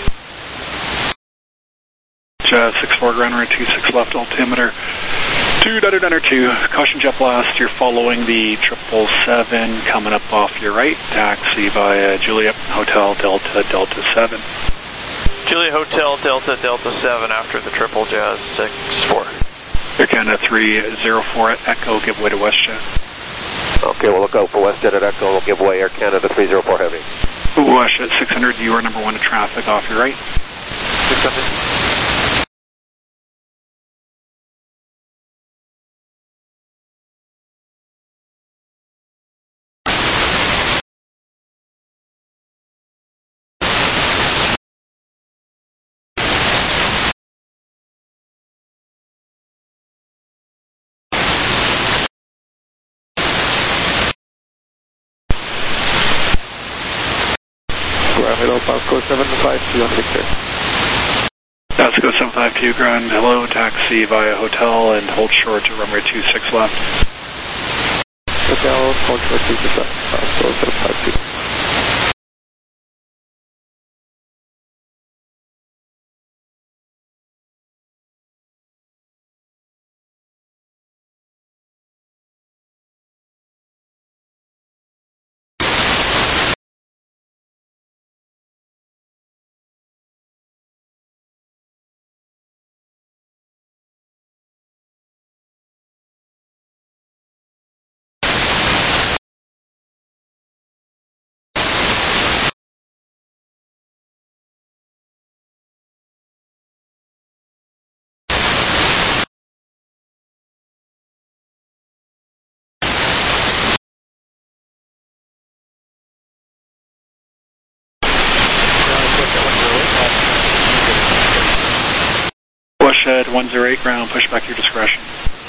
Jazz six four, ground runway two six left, altimeter two nine nine two, caution jet blast, you're following the triple seven, coming up off your right, taxi via Juliet Hotel Delta, Delta seven. Juliet Hotel Delta, Delta seven after the triple Jazz six four. Air Canada three zero four at Echo, give way to WestJet. Okay, we'll look out for WestJet at Echo, we'll give way Air Canada three zero four heavy. WestJet six hundred, you are number one to traffic off your right. six hundred. Hello, Pasco seven five two on Victor. Cisco seven five two, ground hello, taxi via hotel and hold short to runway two six left. Hotel, hold short two six left, Cisco seven five two. Shed one zero eight, ground, push back your discretion.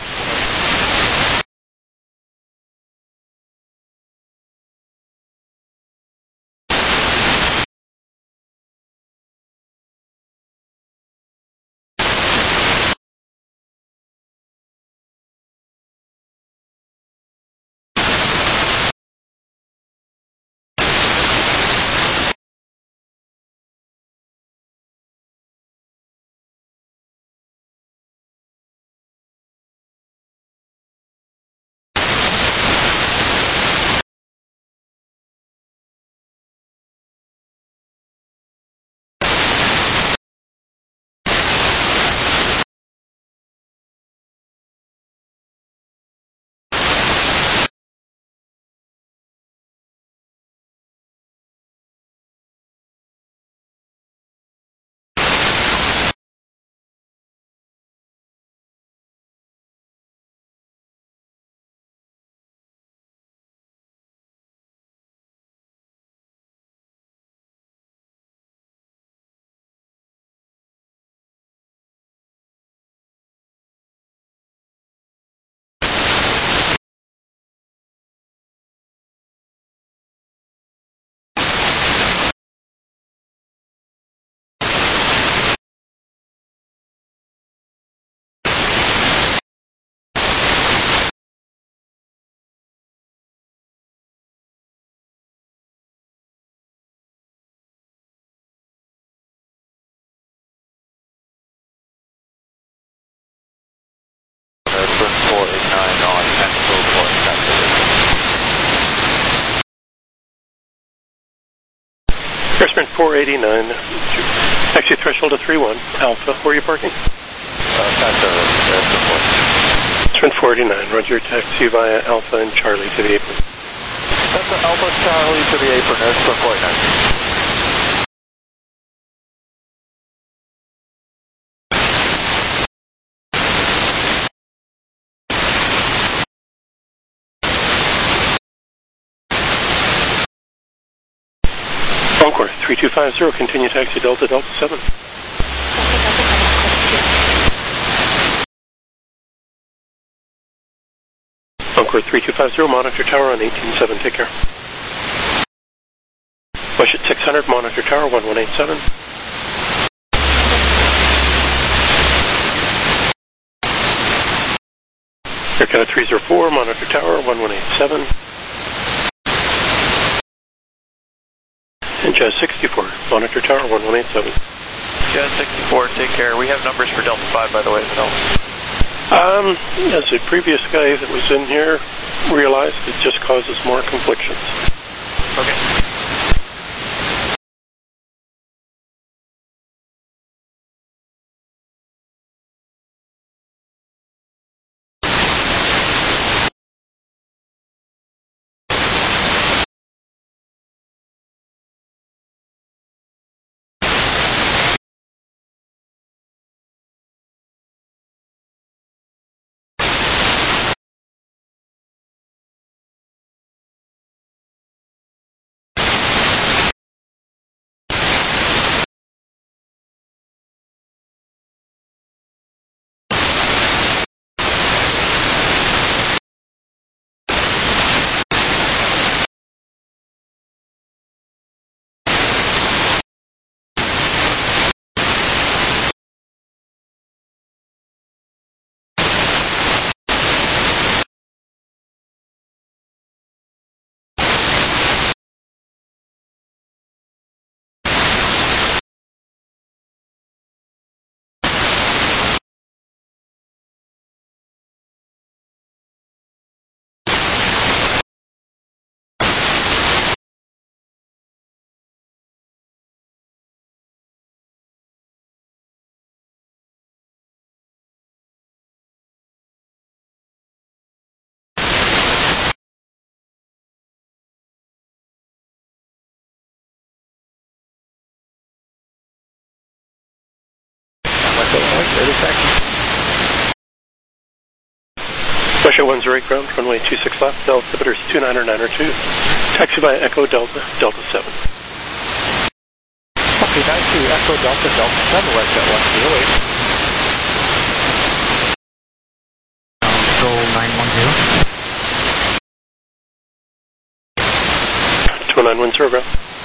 Sprint four eighty-nine, taxi threshold of three one, Alpha, where are you parking? Uh, past uh, Sprint four eighty-nine, roger, taxi via Alpha and Charlie to the apron. That's Alpha Charlie to the apron, that's Sprint four eighty-nine. Encore three two five zero, continue taxi Delta Delta seven. Encore three two five zero, monitor tower on eighteen seven, take care. Push at six hundred, monitor tower one one eight seven. Aircana three zero four, monitor tower one one eight seven. And Jazz sixty-four, monitor tower one one eight seven. Jazz sixty-four, take care. We have numbers for Delta five, by the way, so. Um, as a previous guy that was in here realized, it just causes more conflictions. Okay. Later, taxi. Russia one zero eight ground, runway two six left, altimeter is two nine nine two. Taxi by Echo Delta, Delta seven. Okay, nine two, Echo Delta, Delta seven, west at one zero eight. Control nine one zero. two nine one zero, ground.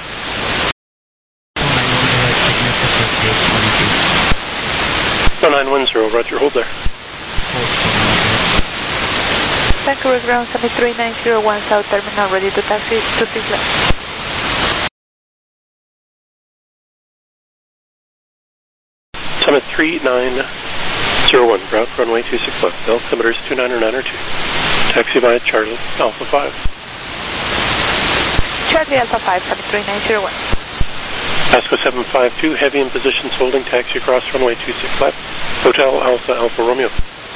two nine one zero, roger, hold there. Vancouver ground seven three nine zero one South Terminal, ready to taxi two six left. Summit three nine zero one, ground, runway two six left, altimeter is two nine nine two. Taxi via Charlie, Alpha five. Charlie Alpha five, seven three nine zero one. ASCO seven five two, heavy in positions holding, taxi across runway two six left, Hotel Alpha Alpha Romeo.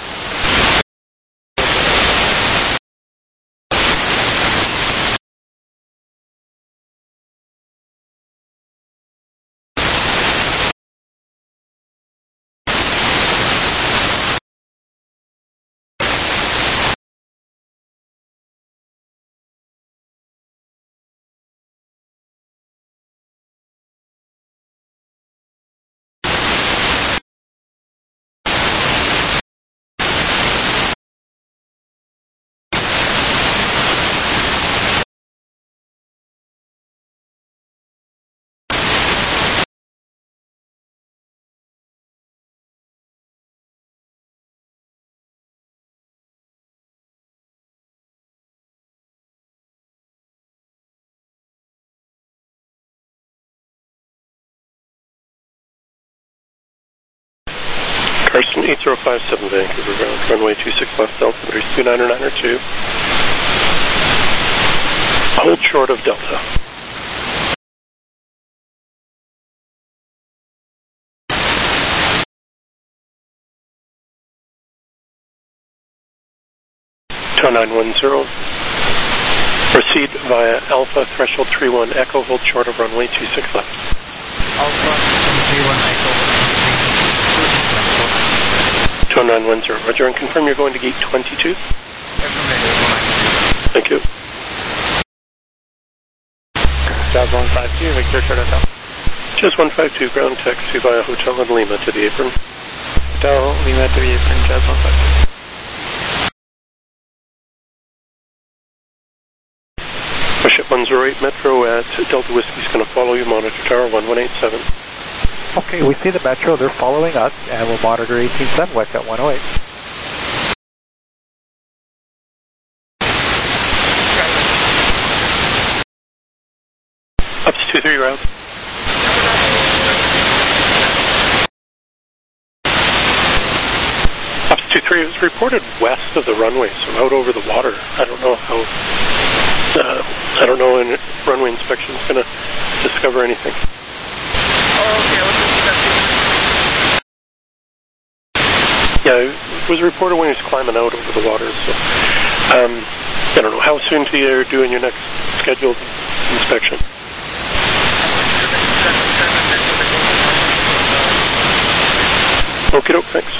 Carson eight zero five seven, Vancouver ground, runway two six left, altimeter is two nine nine two. Hold short of Delta. two nine one zero. Proceed via Alpha threshold three one Echo, hold short of runway two six left. Alpha three one Echo. two nine one zero, roger, and confirm you're going to gate twenty-two. Thank you. Jazz one five two, Victor Short Hotel. Jazz one five two, ground taxi via Hotel in Lima to the apron. Hotel Lima to the apron, Jazz one five two. Push one zero eight Metro at Delta Whiskey is going to follow you, monitor tower one one eight seven. Okay, we see the Metro, they're following us, and we'll monitor eighteen seven west at one oh eight. Up to two three route. Up to two three, it was reported west of the runway, so out over the water. I don't know how, uh, I don't know when runway inspection is going to discover anything. Yeah, it was reported when he was climbing out over the water, so um, I don't know. How soon to you doing your next scheduled inspection? Okie doke, thanks.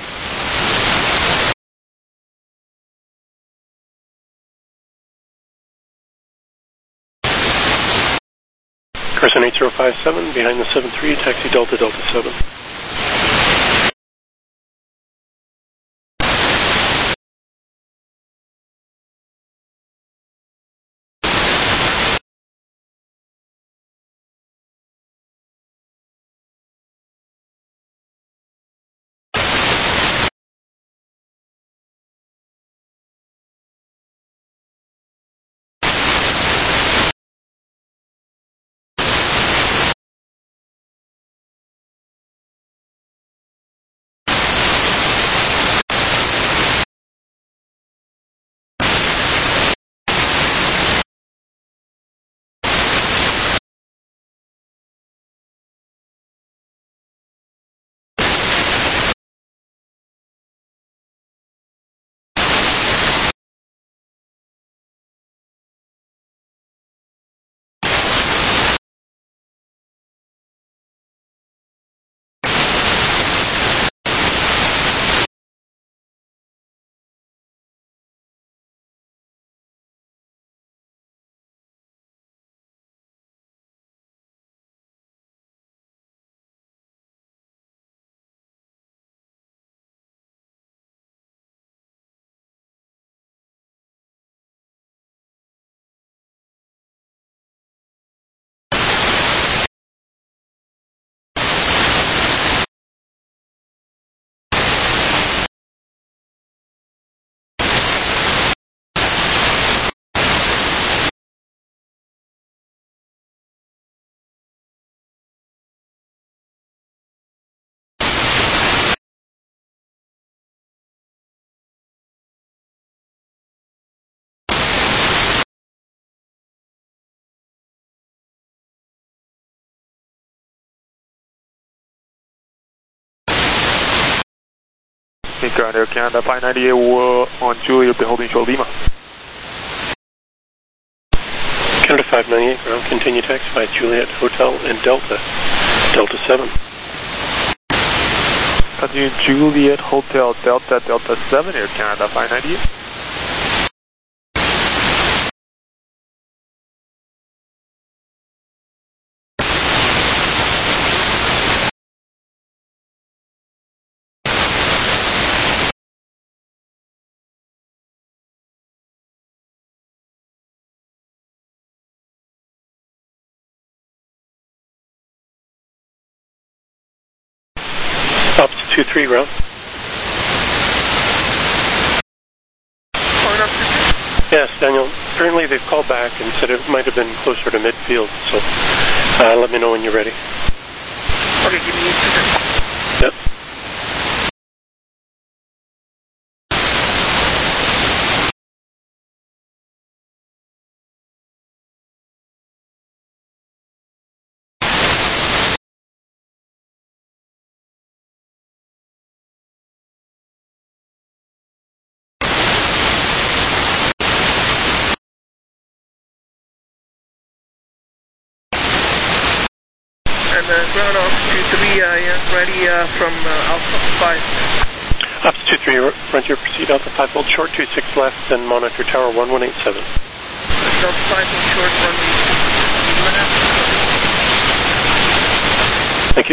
Carson eight zero five seven, behind the seven three, taxi Delta Delta seven. Ground Air Canada five ninety-eight on Juliet, beholding shore Lima. Canada five ninety-eight ground, continue taxi by Juliet Hotel and Delta, Delta seven. Continue Juliet Hotel Delta Delta seven, Air Canada five ninety-eight. Ops two three ground. Yes, Daniel. Apparently they've called back and said it might have been closer to midfield, so uh, let me know when you're ready. Okay, give me a second. Yep. And uh, ground off two three, uh, yeah, ready uh, from uh, Alpha five. Ops two three, Frontier, proceed Alpha five, hold short, two six left, and monitor tower one one eight seven. Delta five, hold short, one. Thank you.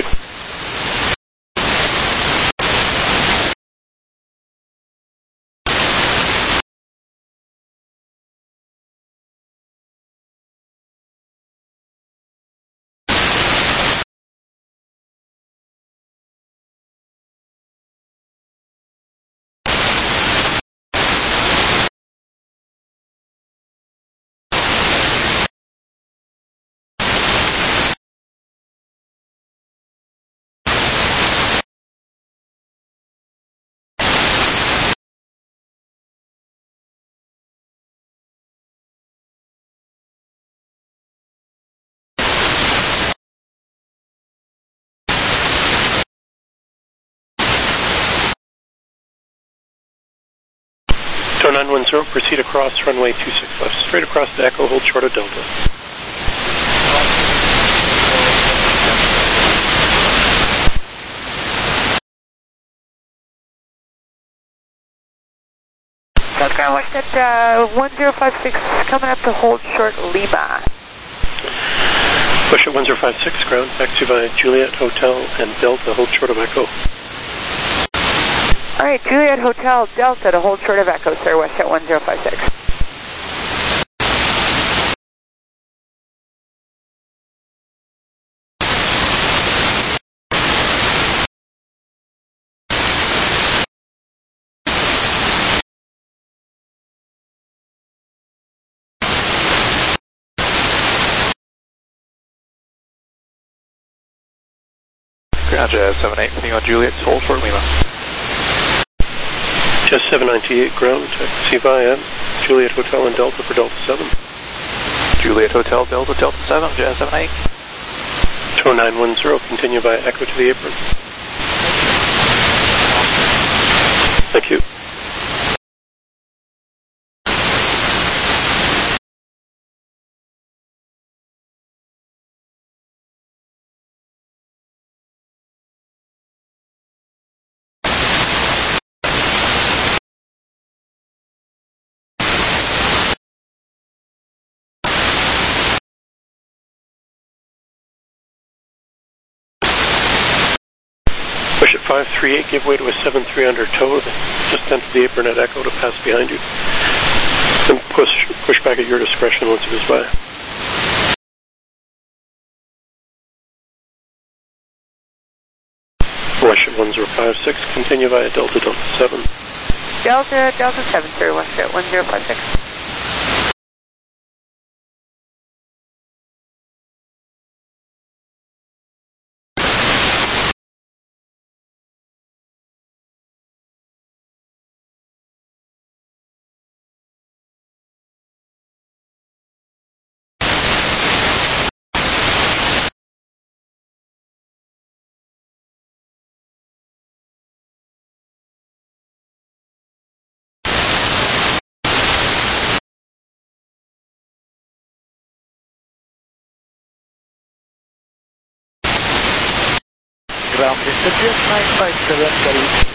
nine one zero, proceed across runway two six left, straight across to Echo, hold short of Delta. That's kind of like that, uh, one zero five six coming up to hold short Lima. Push at one zero five six, ground, taxi by Juliet Hotel and Delta, hold short of Echo. All right, Juliet Hotel Delta to hold short of Echo, sir, west at one zero five six. Ground Jazz seven eight, continuing on Juliet, hold short Lima. Jazz seven ninety-eight ground, taxi via Juliet Hotel and Delta for Delta seven. Juliet Hotel, Delta, Delta seven, Jazz seven eight. two nine one zero, continue via Echo to the apron. Thank you. Push at five three eight, give way to a seven three under tow, just enter the apron at Echo to pass behind you. Then push, push back at your discretion once it is by. Rush at one zero five six, continue via Delta Delta seven. Delta Delta seven, sir, west at one zero five six. ground Vistajet nine five seven, Delhi.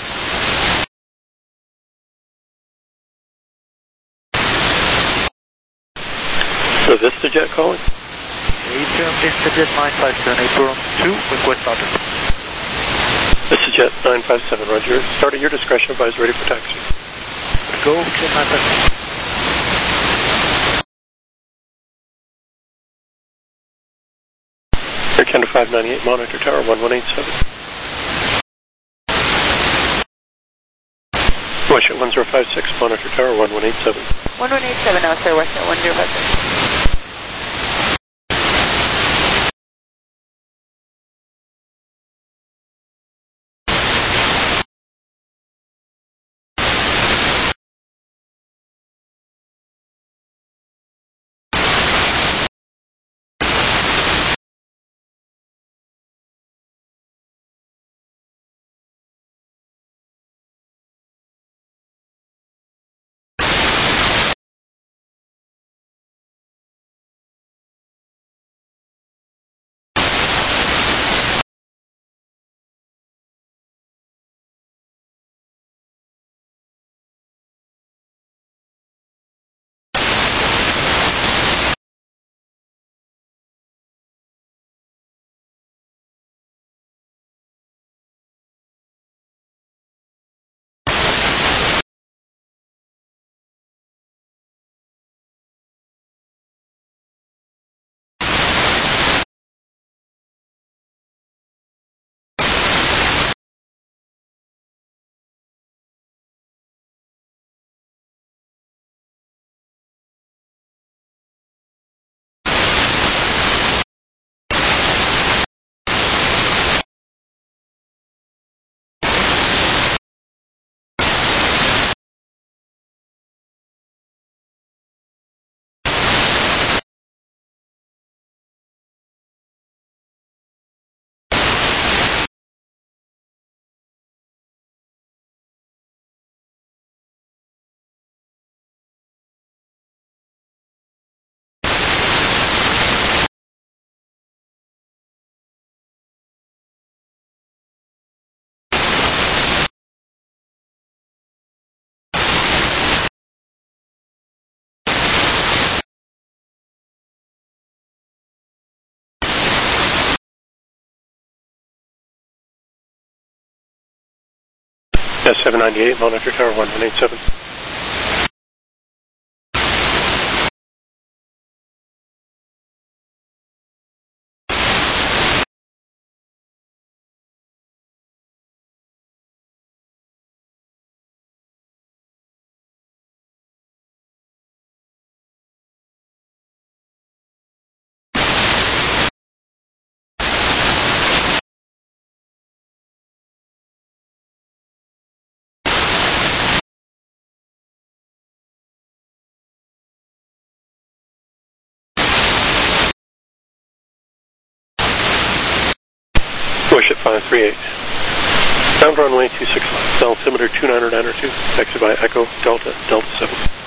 The VistaJet calling? Atrium Vistajet nine five seven, Atrium two, request starter. VistaJet nine five seven, roger. Start at your discretion, advise ready for taxi. Go, clear nine five seven. Air Canada five ninety-eight, monitor tower one one eight seven. Westjet one zero five six, monitor tower one one eight seven. one one eight seven now, sir, Westjet one zero five six. S seven ninety-eight, monitor tower one one eight seven. Westjet five three eight. Ground runway two six five, altimeter two nine nine two, taxi by Echo Delta Delta seven.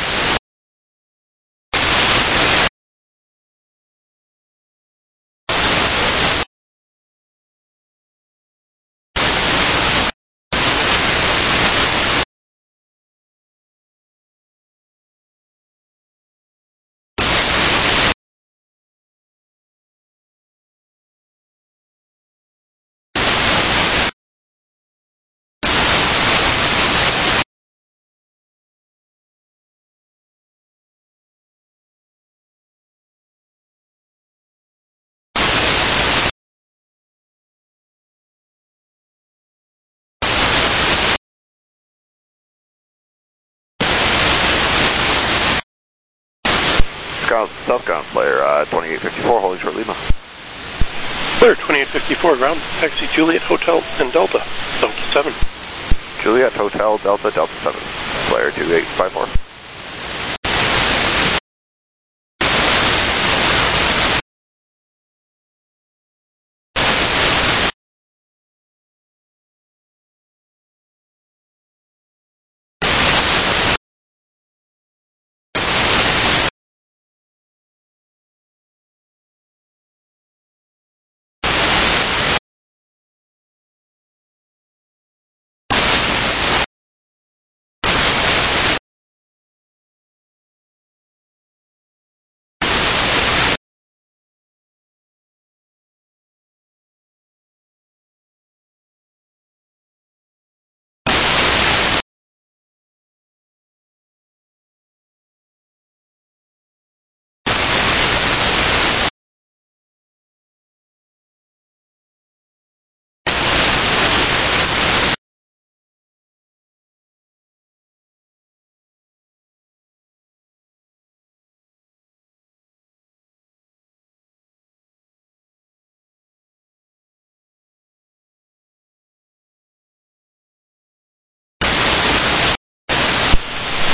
Southbound Flyer uh, twenty-eight fifty-four, holding short Lima. Clear, twenty-eight fifty-four, ground, taxi Juliet Hotel and Delta, Delta seven. Juliet Hotel, Delta, Delta seven, Flyer two eight five four.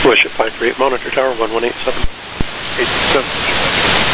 Wish at five three eight, monitor tower one one eight seven. eight seven.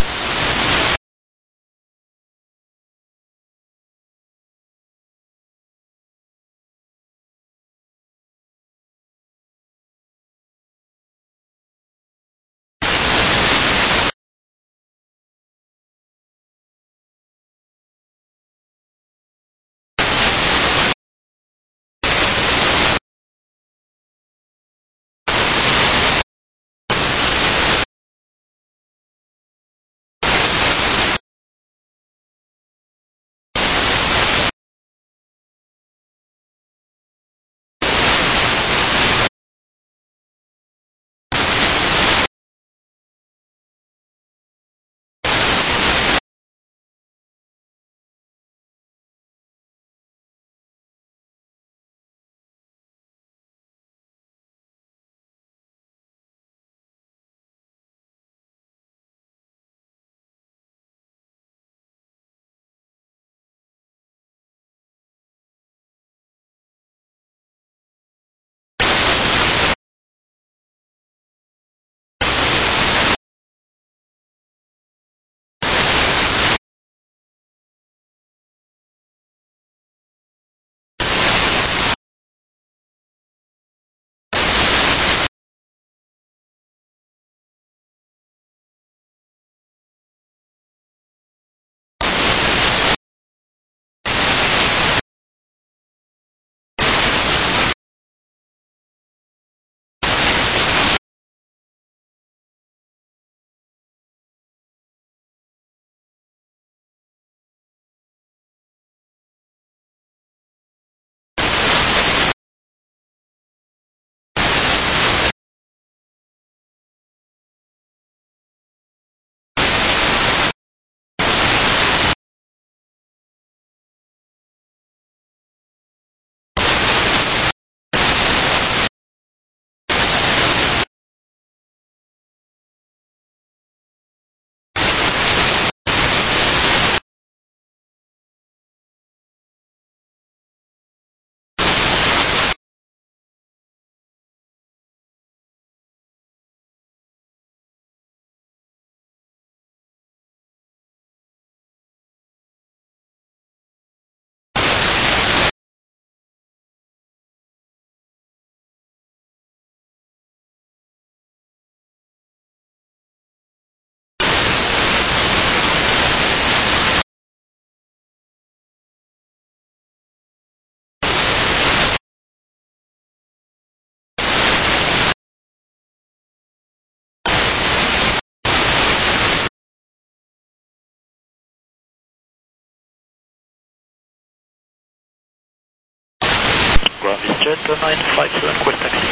Jet nine five seven, request taxi.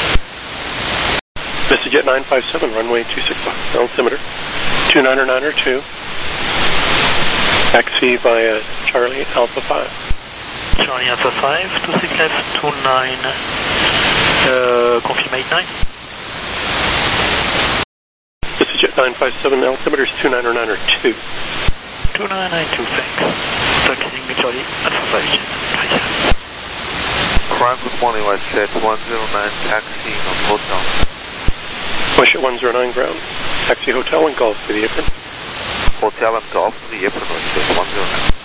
VistaJet nine five seven, runway two six five, altimeter two niner niner two. Taxi via Charlie Alpha five. Charlie Alpha five, two six left, two nine, uh, confirm eight nine. VistaJet nine five seven, altimeter is two niner niner two. two niner nine two, thanks. Taxiing me Charlie Alpha five, jet. Prime, good morning, WestJet one zero nine, taxi on hotel. Wish at one zero nine ground, taxi hotel and golf to the apron. Hotel and golf to the apron, WestJet one zero nine.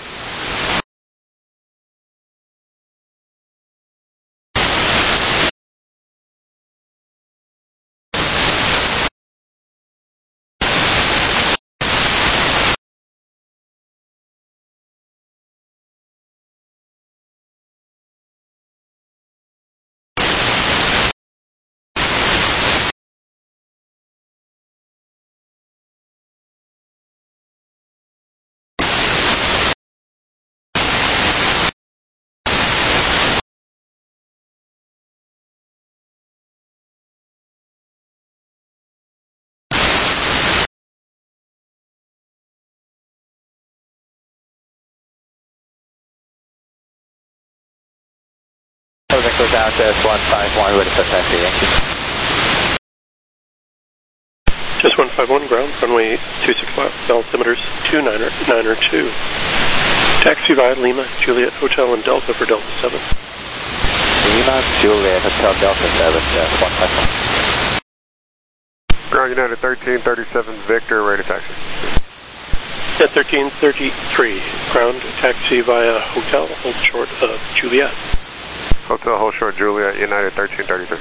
Goes down to S one five one, ready for taxi, thank you. Just one five one ground, runway two six five, altimeters two niner niner two. Taxi via Lima, Juliet Hotel and Delta for Delta seven. Lima, Juliet Hotel, Delta seven, uh, one five one. Ground United thirteen thirty-seven Victor, ready to taxi. At thirteen thirty-three, ground taxi via hotel, hold short of Juliet. Hotel, hold short Juliet, United thirteen thirty-three.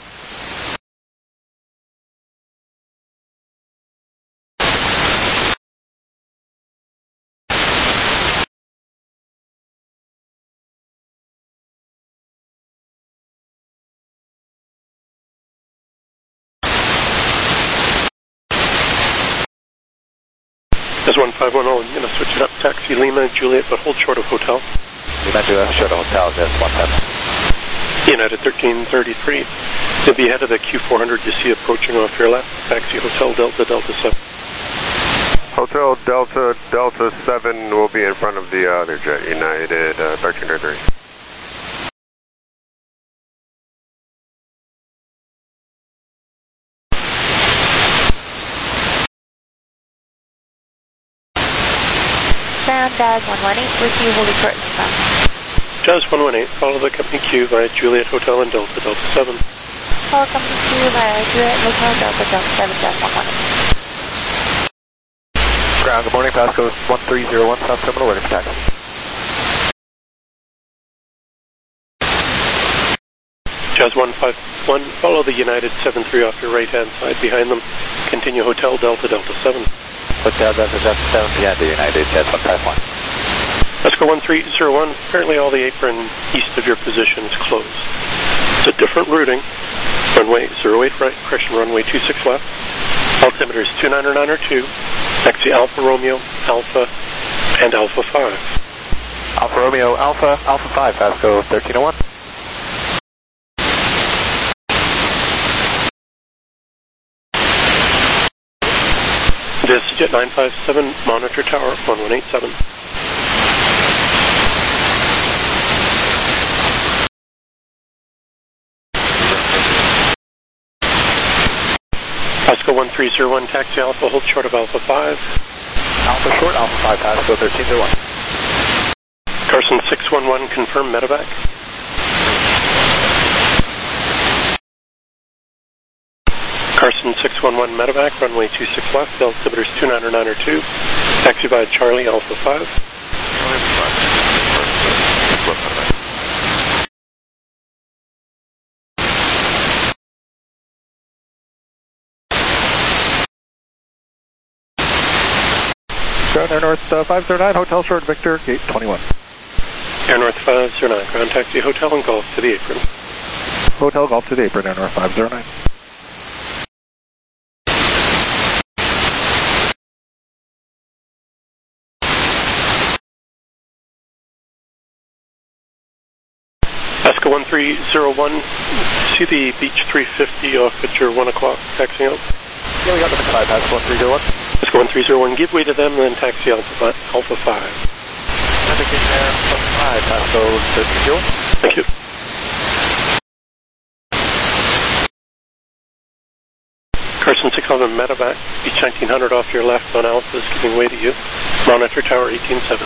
As one five one zero, I'm going to switch it up, taxi Lima, Juliet, but hold short of hotel. Lima, Juliet, short of hotel, just one seven. United thirteen thirty-three, you'll be ahead of the Q four hundred you see approaching off your left, taxi Hotel Delta Delta seven. Hotel Delta Delta seven will be in front of the other jet, United uh, thirteen thirty-three. Ground Jazz one one eight with you, will be short Lima. Jazz one one eight, follow the company Q via Juliet Hotel and Delta Delta seven. Follow company Q via Juliet Hotel Delta Delta seven, Jazz one one eight. Ground, good morning, Pasco one three zero one, South Terminal, waiting for taxi. Jazz one five one, follow the United seven three off your right-hand side behind them. Continue Hotel Delta Delta seven. Hotel Delta Delta seven, behind the United, Jazz one five one. Let's go one three zero one, apparently all the apron east of your position is closed. It's a different routing. Runway zero eight right, correction runway two six left. Altimeter is two nine nine two, taxi Alpha Romeo, Alpha, and Alpha five. Alpha Romeo, Alpha, Alpha five, Pasco thirteen oh one. This is Jet nine five seven, monitor tower one one eight seven. Pasco one three zero one, taxi Alpha, hold short of Alpha five. Alpha short, Alpha five, Pasco thirteen oh one. Carson six one one, confirm medevac. Carson six one one medevac, runway two six left, altimeter is two nine nine two, taxi by Charlie Alpha five. Ground Air North uh, five zero nine, Hotel Short Victor, gate twenty-one. Air North five zero nine, ground taxi Hotel and Golf to the apron. Hotel Golf to the apron, Air North five zero nine. Pasco one three zero one, see the Beach three fifty off at your one o'clock taxi out? Yeah, we got the five, Pasco one three zero one. Pasco one three zero one, give way to them, then taxi Alpha, Alpha five. Navigation Air five, Pasco thirteen zero one. Thank you. Carson six hundred medevac, Beach nineteen hundred off your left on Alpha is giving way to you. Monitor tower eighteen seven.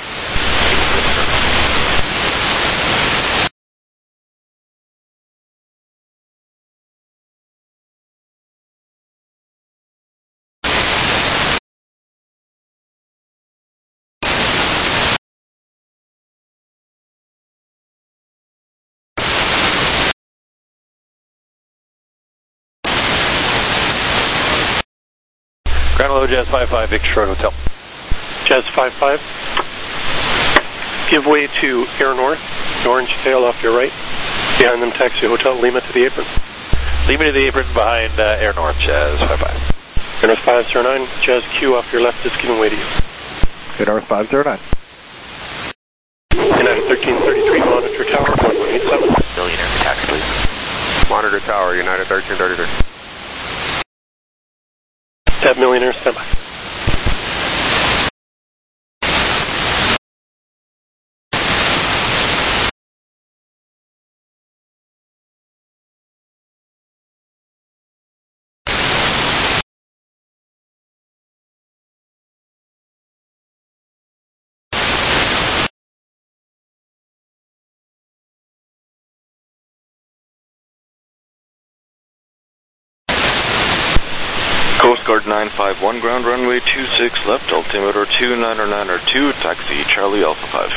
Ground Hello, Jazz five five, Victor Short Hotel. Jazz five five. Give way to Air North, orange tail off your right. Behind them, taxi Hotel, Lima to the apron. Lima to the apron behind uh, Air North, Jazz five five. Air North five zero nine, Jazz Q off your left is giving way to you. Air North five zero nine. United thirteen thirty-three, monitor tower one one eight seven. Millionaire tax, please. Monitor tower, United thirteen thirty-three. That Millionaire, stand by. nine five one, ground runway two six left, altimeter two nine nine two, taxi Charlie Alpha five.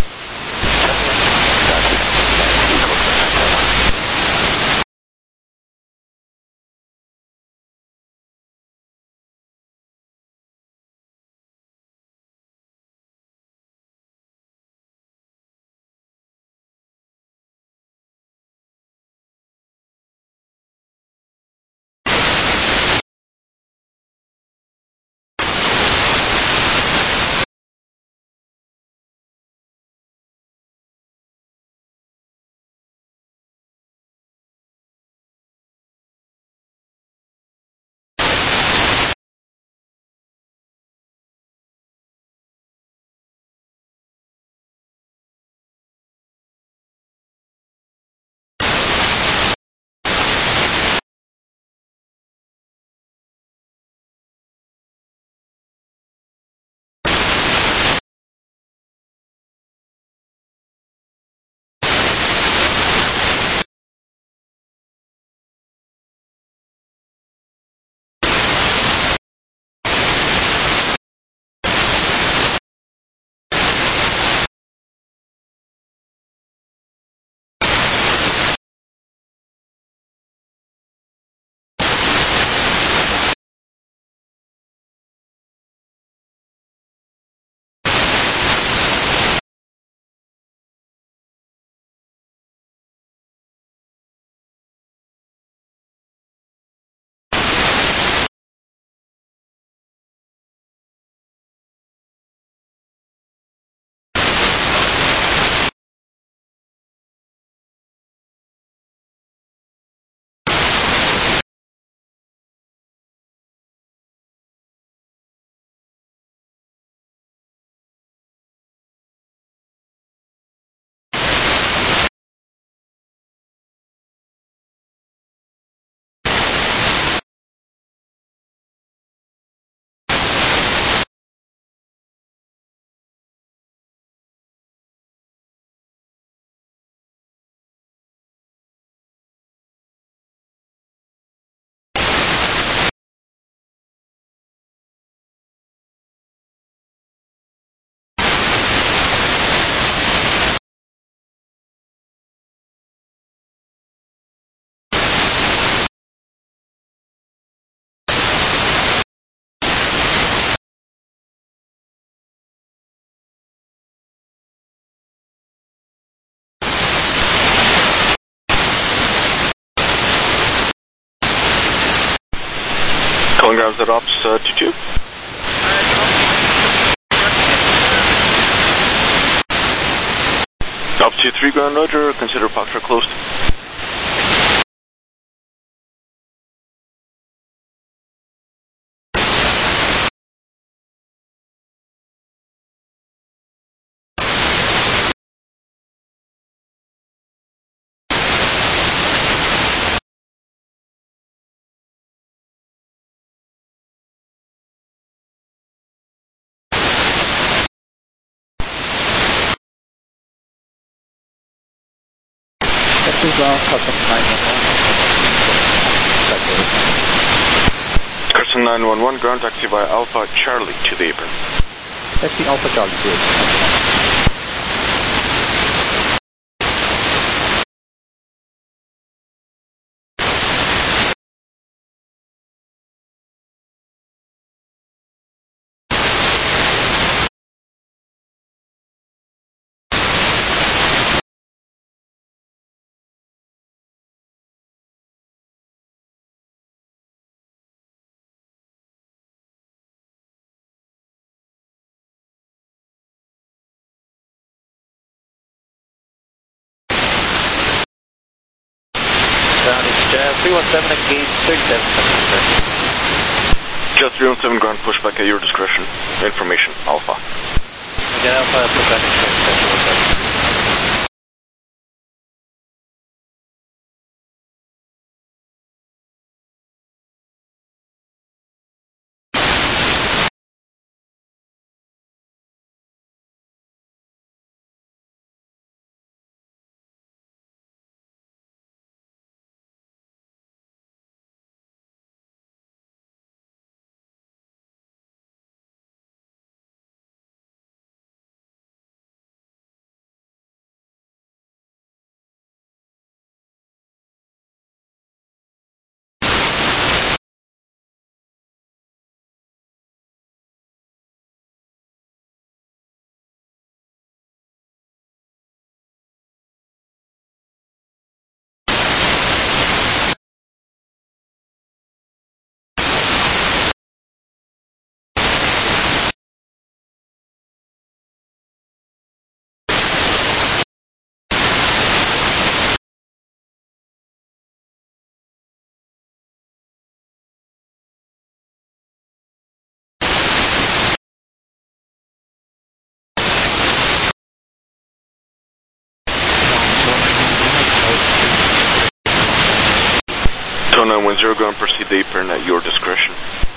Calling ground Z ops uh, two two. Ops two three, ground roger, consider Foxtrot closed. Taxi ground, Custom nine one one. Custom nine one one, ground taxi via Alpha Charlie to the apron. Taxi Alpha Charlie to the apron. three one seven engage thirty-seven. Just three one seven, ground pushback at your discretion. Information Alpha. Again, Alpha, pushback at your discretion. ground, proceed the apron at your discretion.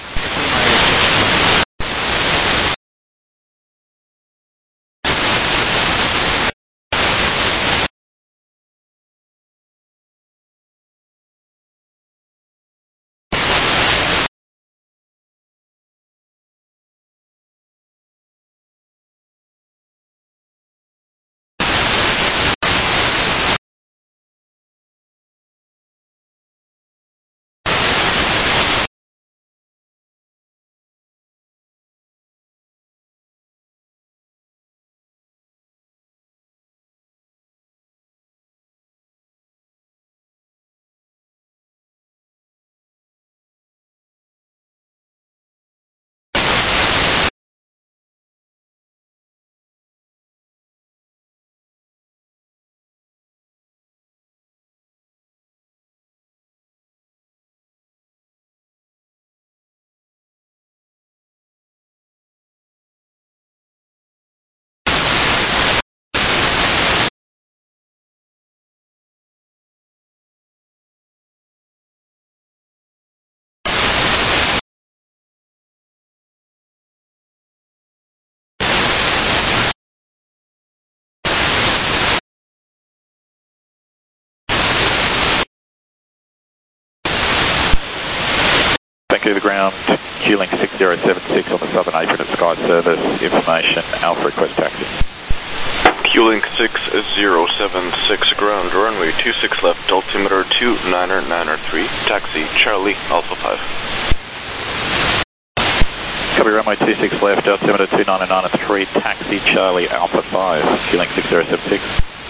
Thank you to the ground, Q-Link six zero seven six on the southern apron at Sky Service. Information, Alpha request taxi. Q-Link six zero seven six ground, runway two six left, altimeter two niner niner three, taxi Charlie Alpha five. Copy, runway two six left, altimeter two niner niner three, taxi Charlie Alpha five, Q-Link six zero seven six.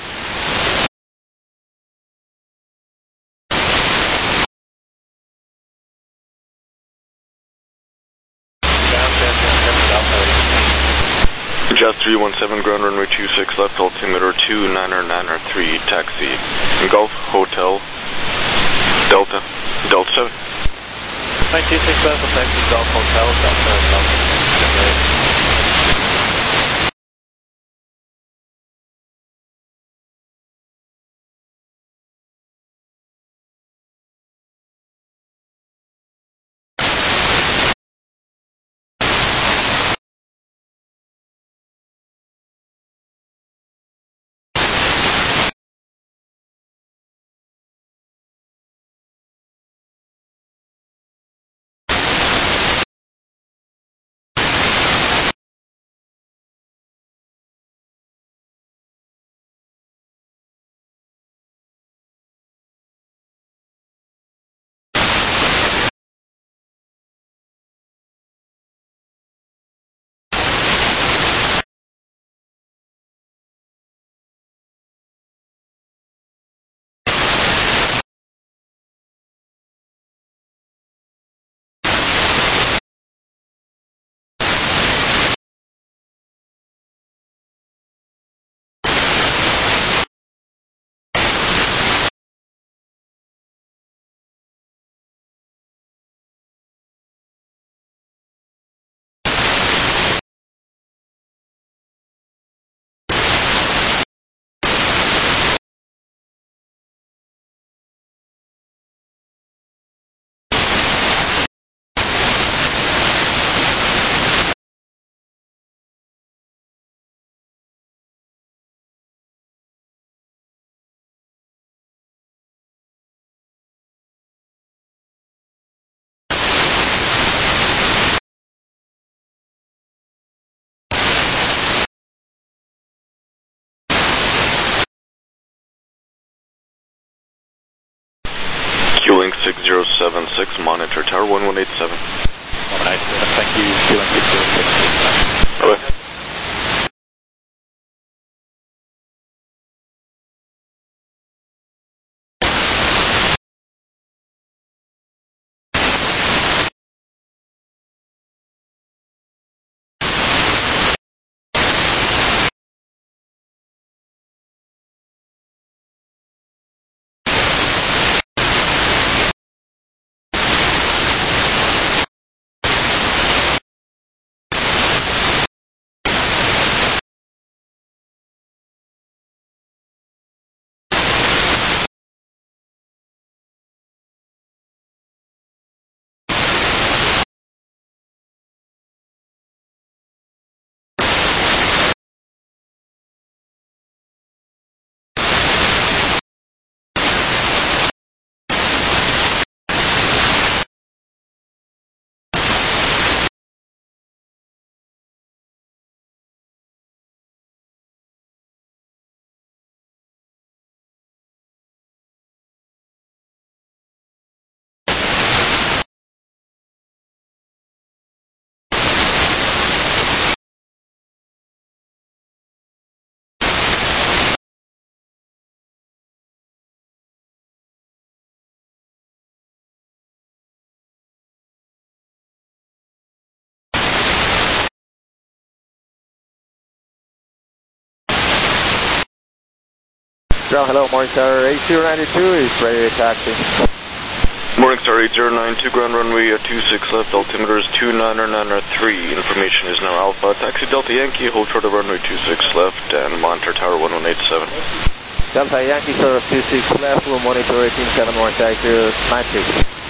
Jazz three one seven, ground runway two six left, altimeter two niner niner three, taxi Golf Hotel Delta Delta seven. Nine two six left, taxi Golf Hotel Delta Delta seven. Q-Link six zero seven six, monitor tower one one eight seven. one one eight seven, thank you, Q-Link six zero seven six. Bye-bye. Ground, hello, Morningstar eight zero nine two is ready to taxi. Morningstar eight zero nine two, ground runway two six left, altimeter is two nine nine three. Information is now Alpha. Taxi Delta Yankee, hold short of runway two six left, and monitor tower one one eight seven. Delta Yankee, service two six left, we'll monitor eighteen seven, one taxi nine two.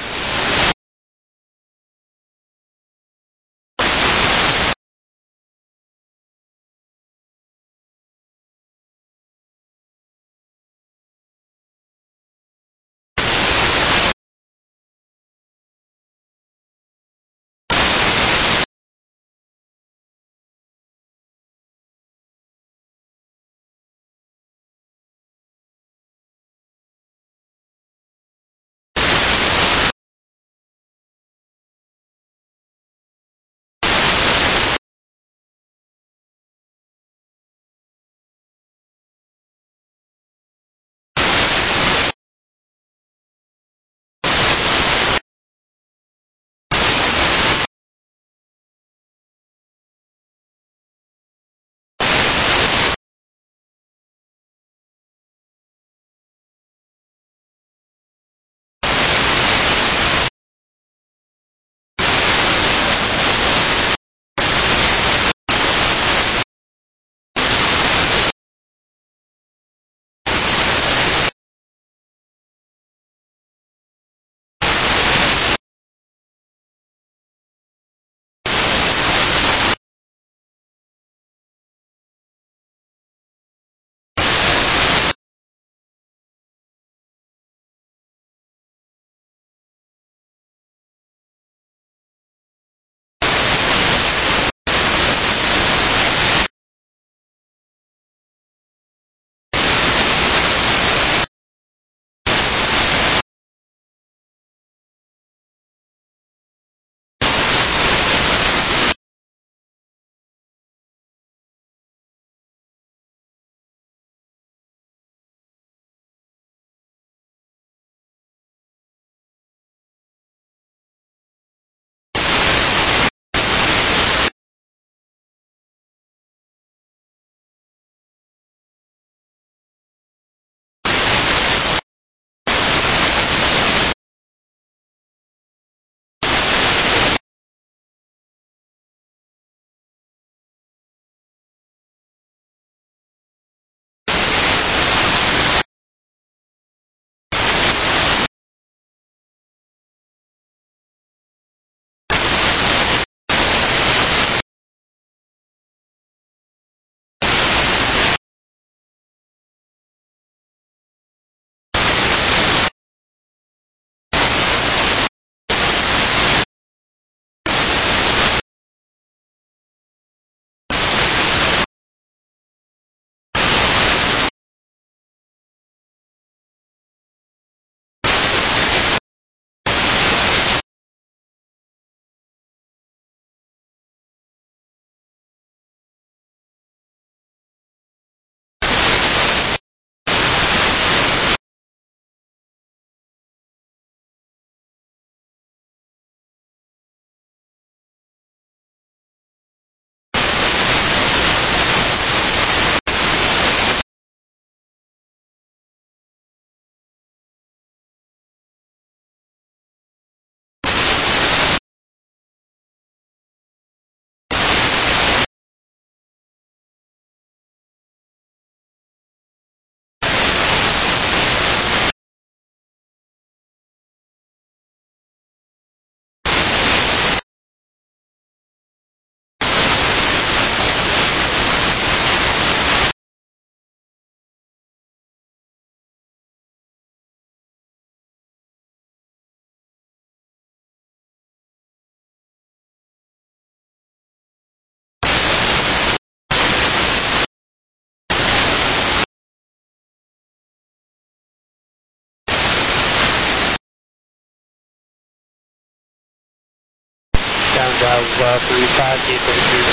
uh, three five, gate thirty-three.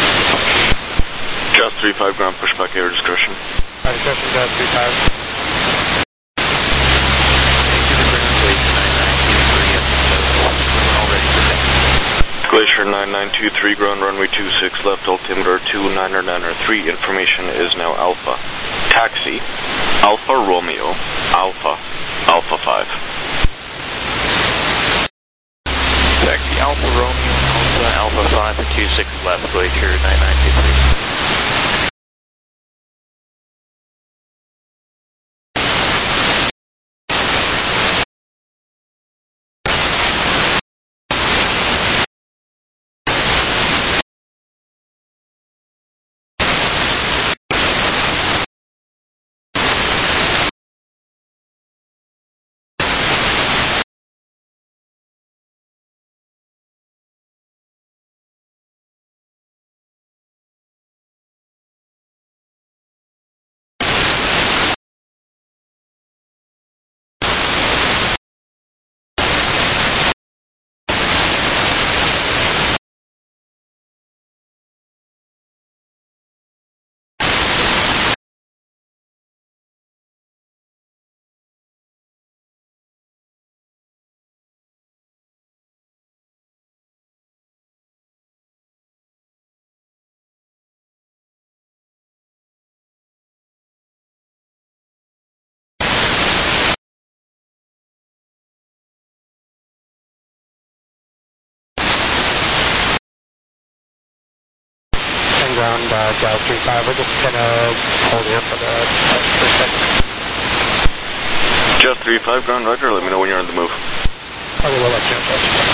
Just three five, ground pushback, air discretion. Air discretion, Just three five. Glacier nine nine two three, ground runway two six left, altimeter two nine nine three. Information is now Alpha. Taxi Alpha Romeo, Alpha, Alpha five. Taxi Alpha Romeo, Alpha, Alpha five for two six left, Glacier nine nine two three. Ground, uh, Gal three five, we're just gonna hold here for the first second. Just three five, ground, roger, let me know when you're on the move. Okay, we'll let you know.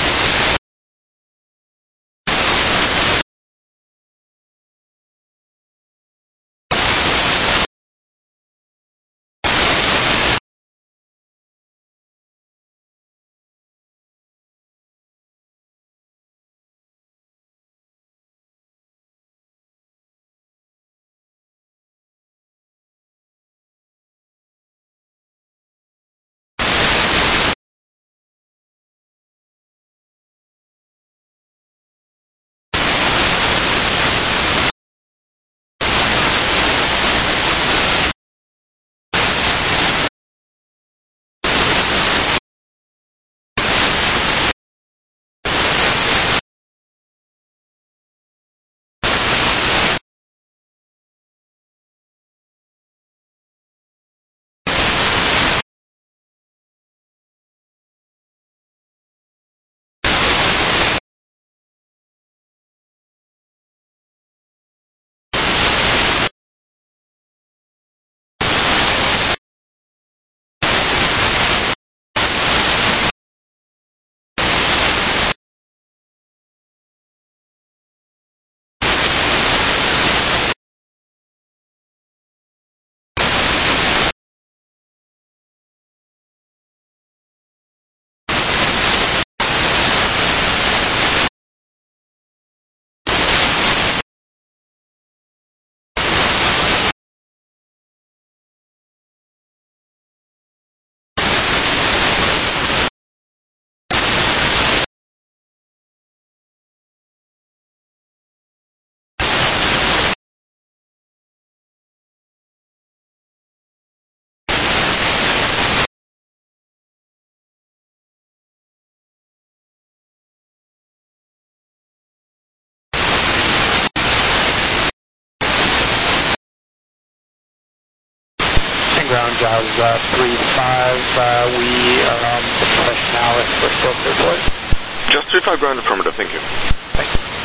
Ground, Jaws uh, three five, uh, we are on the press now if we're still clear for it. Just three five, ground, affirmative, thank you. Thanks.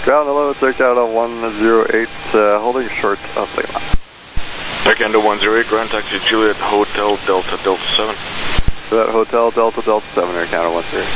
Ground hello, it's Air Canada one zero eight, uh, holding short of Lima. Air Canada one zero eight, ground taxi Juliet Hotel Delta Delta seven. Juliet Hotel Delta Delta seven, Air Canada one zero eight.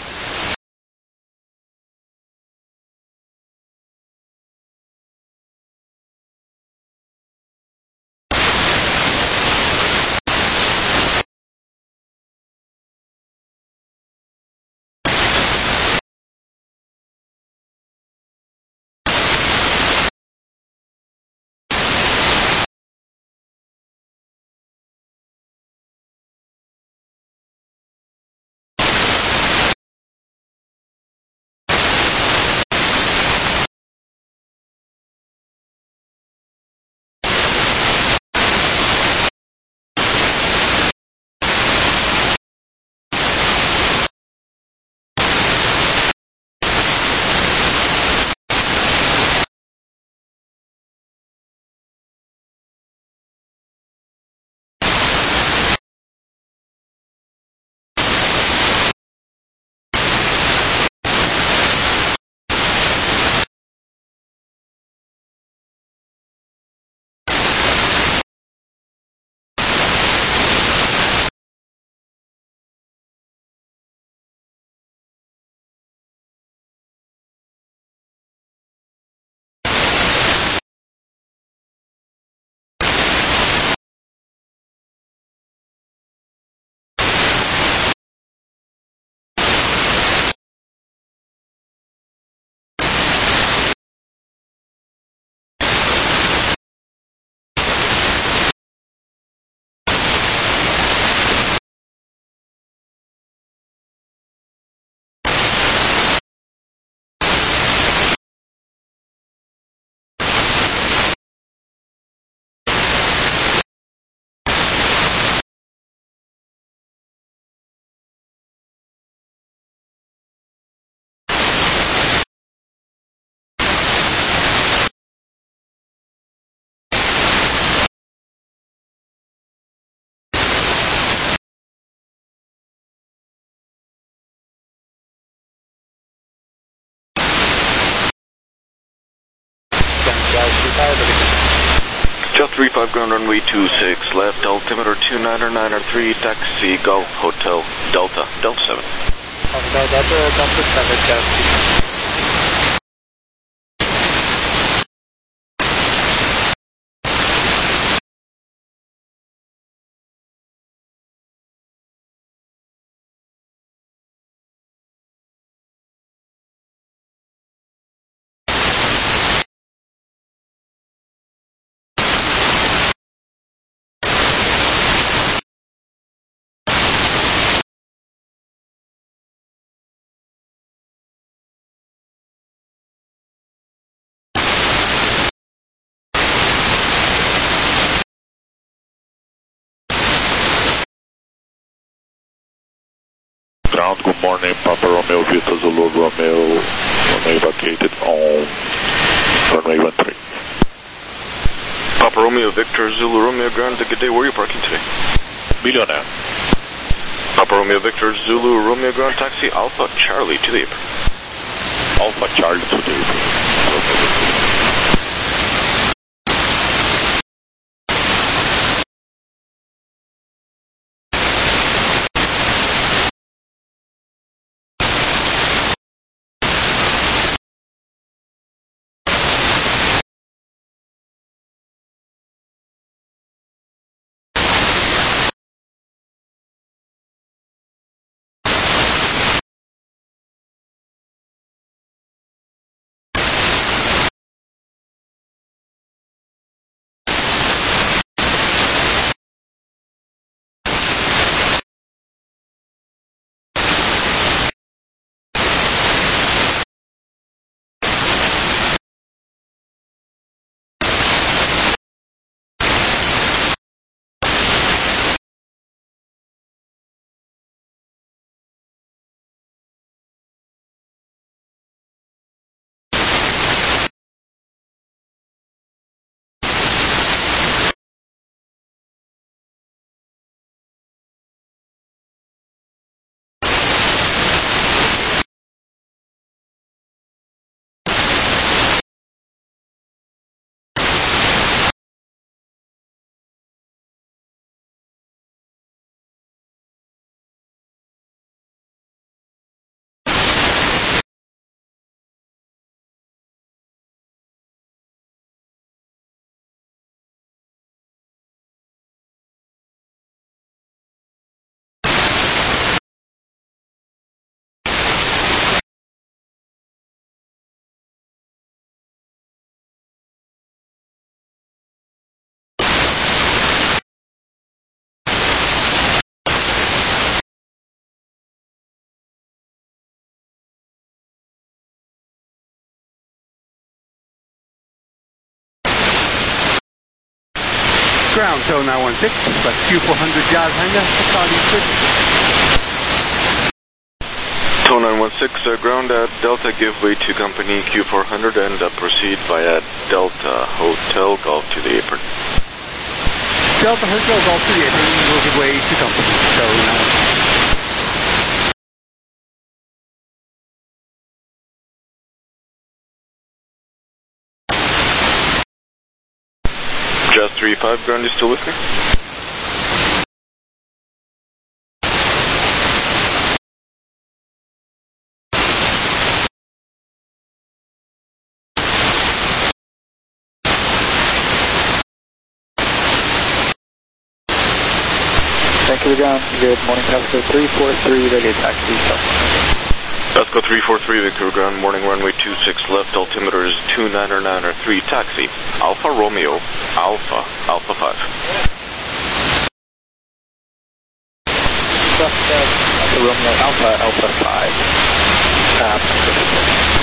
Jet three five, ground runway two six left, altimeter two niner niner three, taxi Golf Hotel Delta Delta seven. Hotel Delta Delta seven, taxi. Ground, good morning, Papa Romeo, Vita Zulu Romeo, runway vacated on runway one three. Papa Romeo, Victor Zulu Romeo, ground, good day, where are you parking today? Millionaire. Papa Romeo, Victor Zulu Romeo, ground, taxi Alpha Charlie to the apron. Alpha Charlie to the apron. Ground, Tower nine one six, request Q four hundred Jazz Hangar, Bacardi Switch. Tower nine one six, uh, ground at Delta, give way to company Q four hundred and uh, proceed via Delta Hotel Golf to the apron. Delta Hotel Golf to the apron, will give way to company, Tower nine one six. Jazz three five, ground, you still with me? Thank you, John. Good morning, Pasco three four three, ready to taxi. Pasco three four three, Vancouver ground, morning runway two six left, altimeter is two nine nine three, taxi, Alpha Romeo, Alpha, Alpha five. Alpha Romeo, Alpha, Alpha five. Um,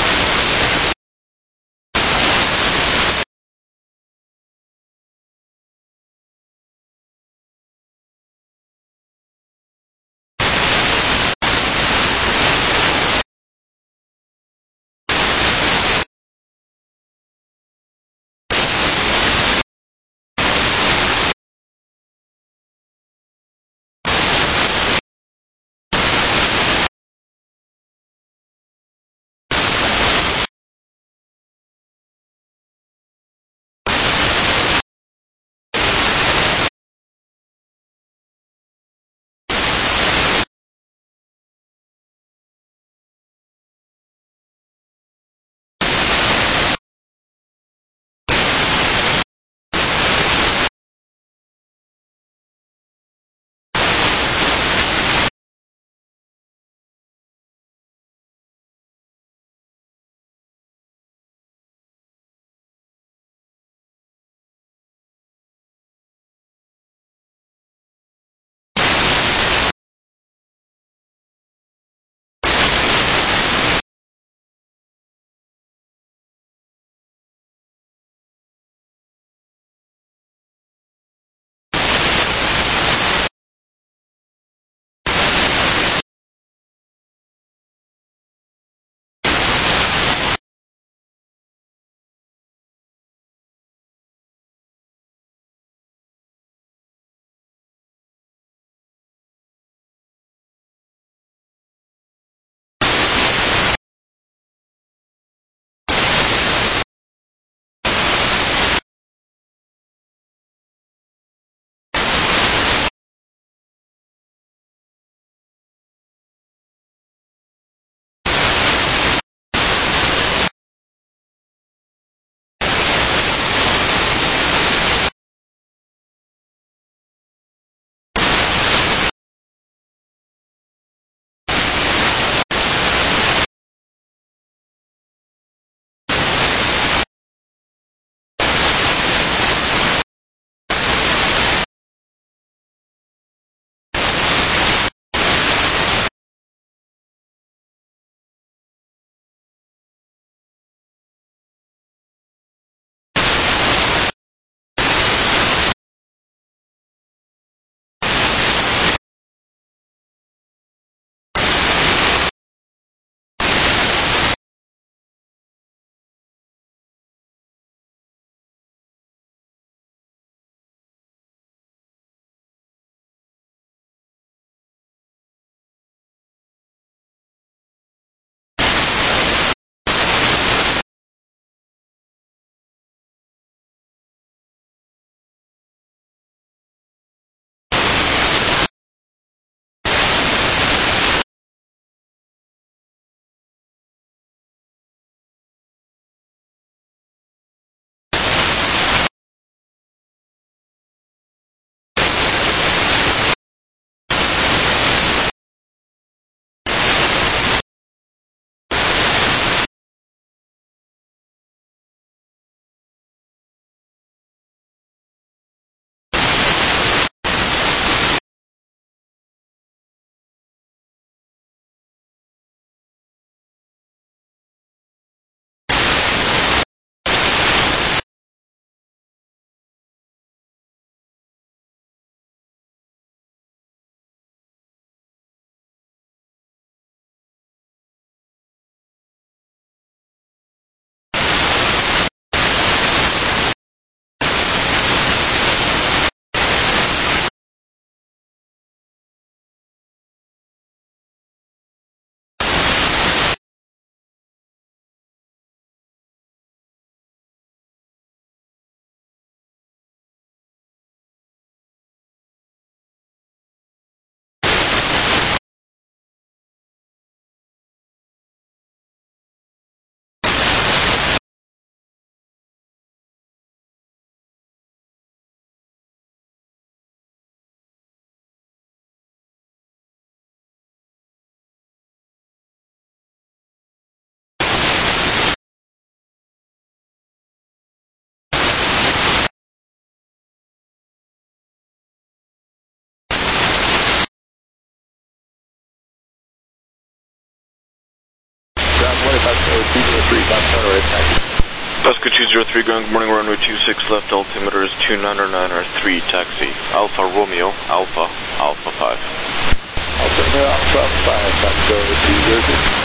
two zero three, Fox Tower, taxi. Oscar two zero three, ground, good morning, runway two six left, altimeter is two nine nine three, taxi. Alpha Romeo, Alpha, Alpha five. Alpha Romeo, Alpha five, Fox Tower, two zero three.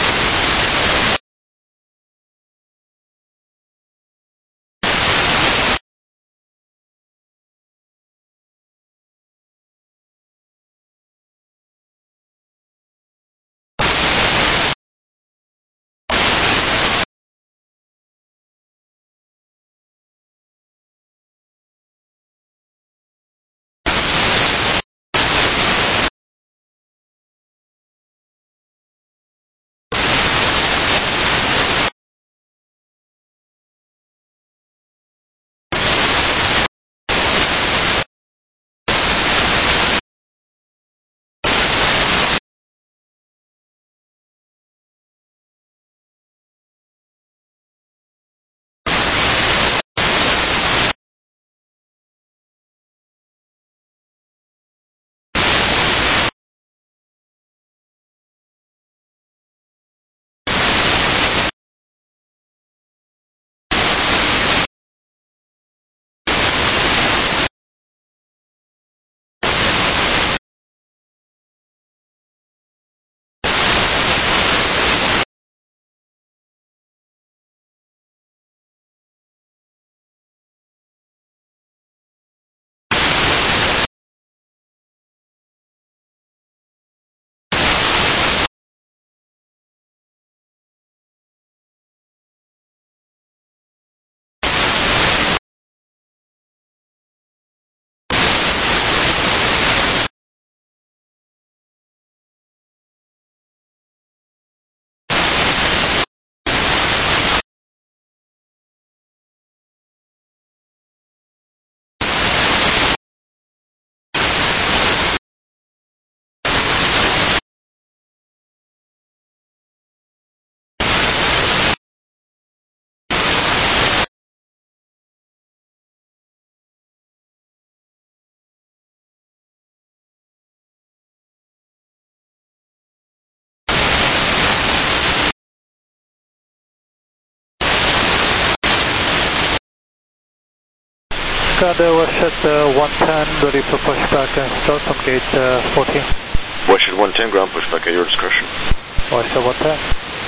Got uh, West uh, one ten, ready for pushback and start on gate uh, fourteen. West one ten, ground pushback at your discretion. West one ten.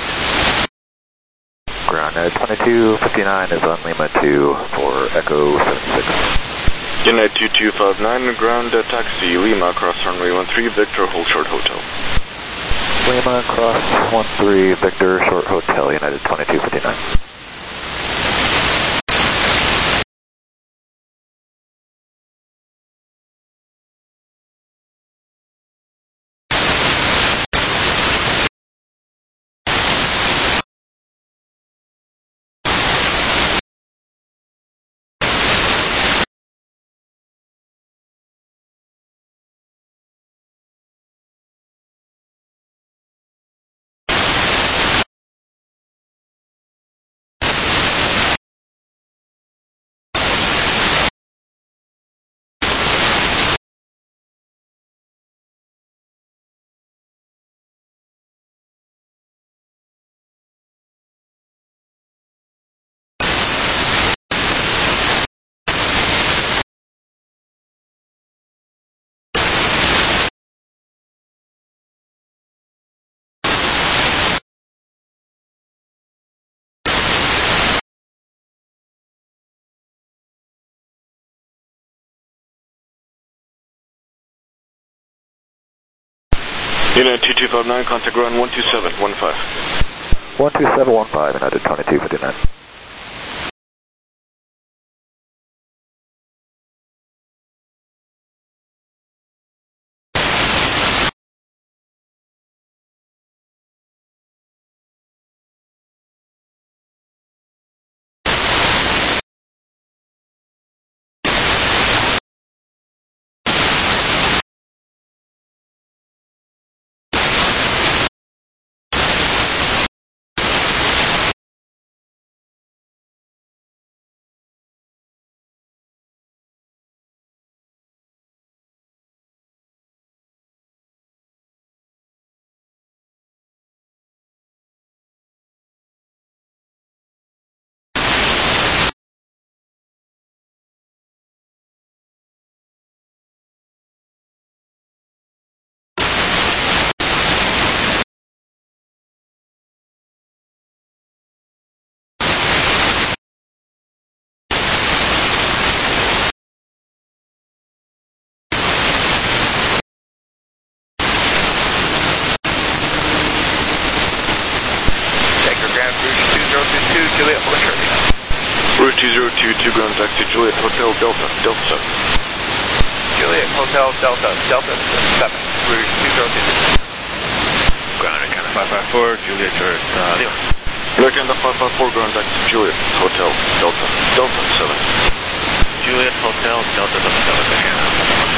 Ground uh, twenty-two fifty-nine is on Lima two for Echo seven six. United two two five nine, ground uh, taxi, Lima, cross runway one three, Victor, hold short hotel. Lima, cross one three, Victor, short hotel, United twenty-two fifty-nine. United two two five nine, contact ground one two seven one five. one two seven one five, United twenty-two fifty-nine. zero two two ground taxi Juliet Hotel Delta, Delta seven. Juliet Hotel Delta, Delta seven, route two zero two. Ground Americana five five four, Juliet towards uh, Lima. Americana five five four ground taxi Juliet Hotel Delta, Delta seven. Juliet Hotel Delta Delta seven, Americana.